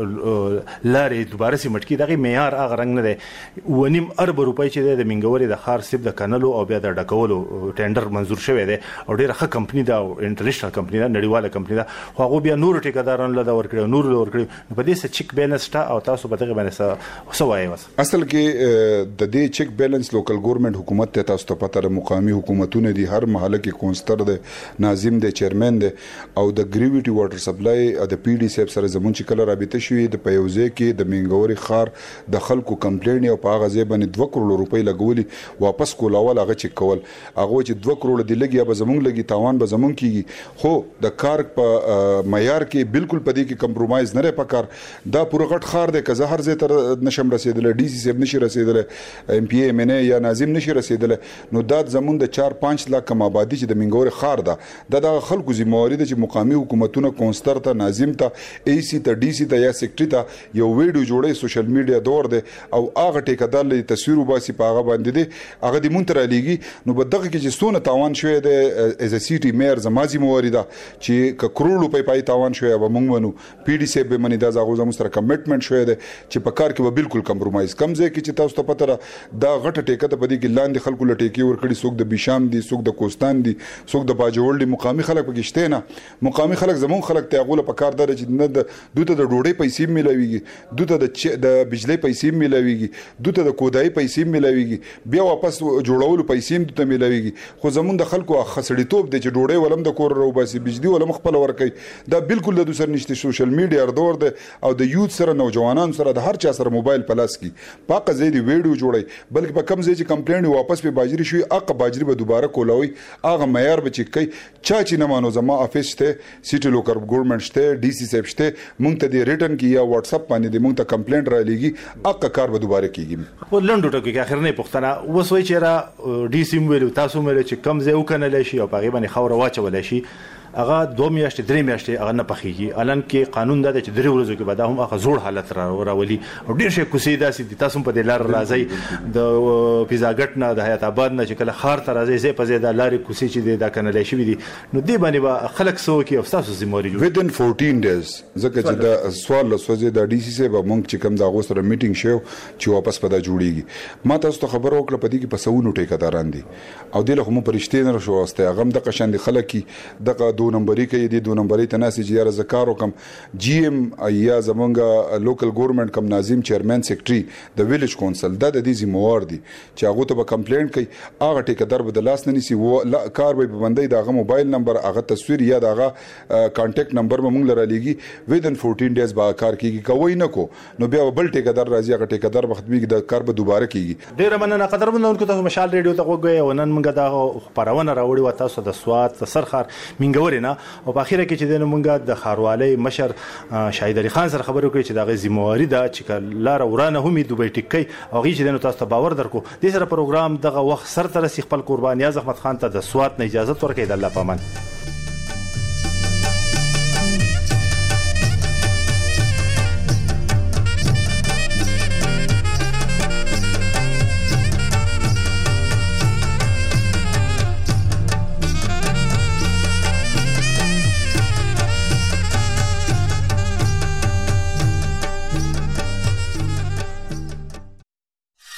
لارې دوباره سي مټکی دغه معیار اغه رنگ نه دی ونیم ارب روپۍ چې د منګوري د خار سیب د کنلو او بیا د ډکولو ټینډر منزور شوی دی او ډیره ښه کمپنی دا انټرنیشنل کمپنی دا نړیواله کمپنی دا خو هغه بیا نور ټیکداران له دا ورکړي نور له ورکړي په دې څه چیک بیلنس تا او تاسو په دغه باندې څه وایي اصل کې د دې چیک بیلنس لوکل ګورنمنت حکومت ته تاسو ته پته مقامی حکومتونه دي هر محله کې کونستر دی ناظم دی چیرمن دی او د ګریویټي واټر سپلای د پی ډي سیب سره زمون چې کله رابطه شوې د پیوزه کې د منګوري خار د خلکو کمپلین او په هغه ځای باندې 2 کروڑ روپۍ لګولي واپس کولاول هغه چیک کول هغه چې 2 کروڑ دی لګي به زمون لګي تاوان به زمون کیږي خو د کار په معیار کې بالکل پدې کې کمپرومایز نه لري پکار دا پوره غټ خار دی که زه هر ځای تر نشم رسیدل ډي سي سیب نشي رسیدل ام پی ام ان یا ناظم نشي رسیدل نو دا زمون د 4-5 لک کم آبادی چې د منګوري خار ده د خلکو ذمہواری ده چې مقامی حکومتونه کونستر ته ناظم ته ای سی ته ډي سي ته یا سیکټری ته یو ویډیو جوړي سوشل میډیا دور ده او هغه ټیکدار لري تصویر وباسي په هغه باندې دي هغه د مونتر علیږي نو په دغه کې چې سونه تاوان شوی ده از ا سیټي میر زمازي مواري ده چې ک کروڑ روپۍ پای تاوان شوی و مونږ ونو پی ډي سي به منی دا زغه زمو سره کمټمنټ شوی ده چې په کار کې به بالکل کمپرومایز کم ځای کې چې تاسو ته پته دا غټه ټیکه ته بدی کې لاندې خلکو لټیکی ور کړی څوک د بشام دي څوک د کوستان دي څوک د باجوړ دي مقامی خلک پکې شته نه مقامی خلک زمون خلک ته غوله په کار دره چې نه دوته د ډوډۍ پیسې ملويږي دوته د بجلی پیسې ملويږي دوته د کودای پیسې ملويږي بیا واپس جوړولو پیسې دوته ملويږي خو زمون د خلکو خسړی توپ د چې ډوډۍ ولم د کور رو باسي بجلی ولم خپل ورکي دا بالکل د دوسر نشته سوشل میډیا دور ده او د یوث سره نوجوانان سره د هر چا سره موبایل پلاس کی پاکه زیدي ویډیو جوړي بلکې په کم ځای چې کمپلین واپس په باجری شوی اق باجری به دوباره کولاوي اغه معیار به چې کوي چا چې نه مانو زما افیس ته سیټي لوکل ګورنمنت شته ډي سي سیب شته مونږ ته د ریټن کی یا واتس اپ باندې د مونږ ته کمپلینټ را لېږي اق کار به دوباره کیږي په لندو ټکو کې اخر نه پښتنه وسوي چې را ډي سي ویلو تاسو مې چې کم ځای وکنه لشي او په غیبه خوره واچول شي هغه 2 میاشتې 3 میاشتې هغه نه پخېږي الان کې قانون دا چې 3 ورځې کې بعد هم هغه زوړ حالت راولي او ډیر شي کوسي داسې تاسو په دې لار راځي د پیزاګټ نه د حیات آباد نه چې کله خار ته راځي زه په زیاده لارې کوسي چې دا کنه شي دي نو دی باندې با خلک سو کې او تاسو زموري within 14 days ځکه چې دا سوال لسوځي د ډي سي سي به مونږ چې کوم دا غو سره میټینګ شو چې واپس پدا جوړیږي ما تاسو ته خبر وکړه پدې کې پسونو ټیکداران دي او دله هم پرشتې نه شو واسطه هغه د قشان دي خلک دغه 2 نمبرې کې دي 2 نمبرې تناسي چې یاره زکار وکم جی ام یا زمونږ لوکل ګورنمنت کم ناظم چیرمن سیکټری د ویلیج کونسل د دې ذمہوار دي چې هغه ته کمپلینټ کوي هغه ټیکدار به د لاس نه نسی کار به بندي دغه موبایل نمبر هغه تصویر یا دغه کانټیکټ نمبر به مونږ لره لېږي within 14 days با کار کیږي کوي نه کو نو بیا بل ټیکدار راځي هغه ټیکدار وختمي د کار به دوباره کیږي ډیر مننه قدرمنونکو تاسو مشال ریډیو ته وګورئ ونن موږ دا خبرونه راوړي و تاسو د سواد سرخار منګوري نه او په اخیره کې چې د موږ د خاروالۍ مشر شاهد علي خان سره خبرو کوي چې دا ذمہواری ده چې لار ورانه هم دوی ټیکي او غي چې د تاسو ته باور درکو د سره پروګرام دغه وخت سر تر سي خپل قرباني احمد خان ته د سواد نه اجازه ورکړي د الله پامان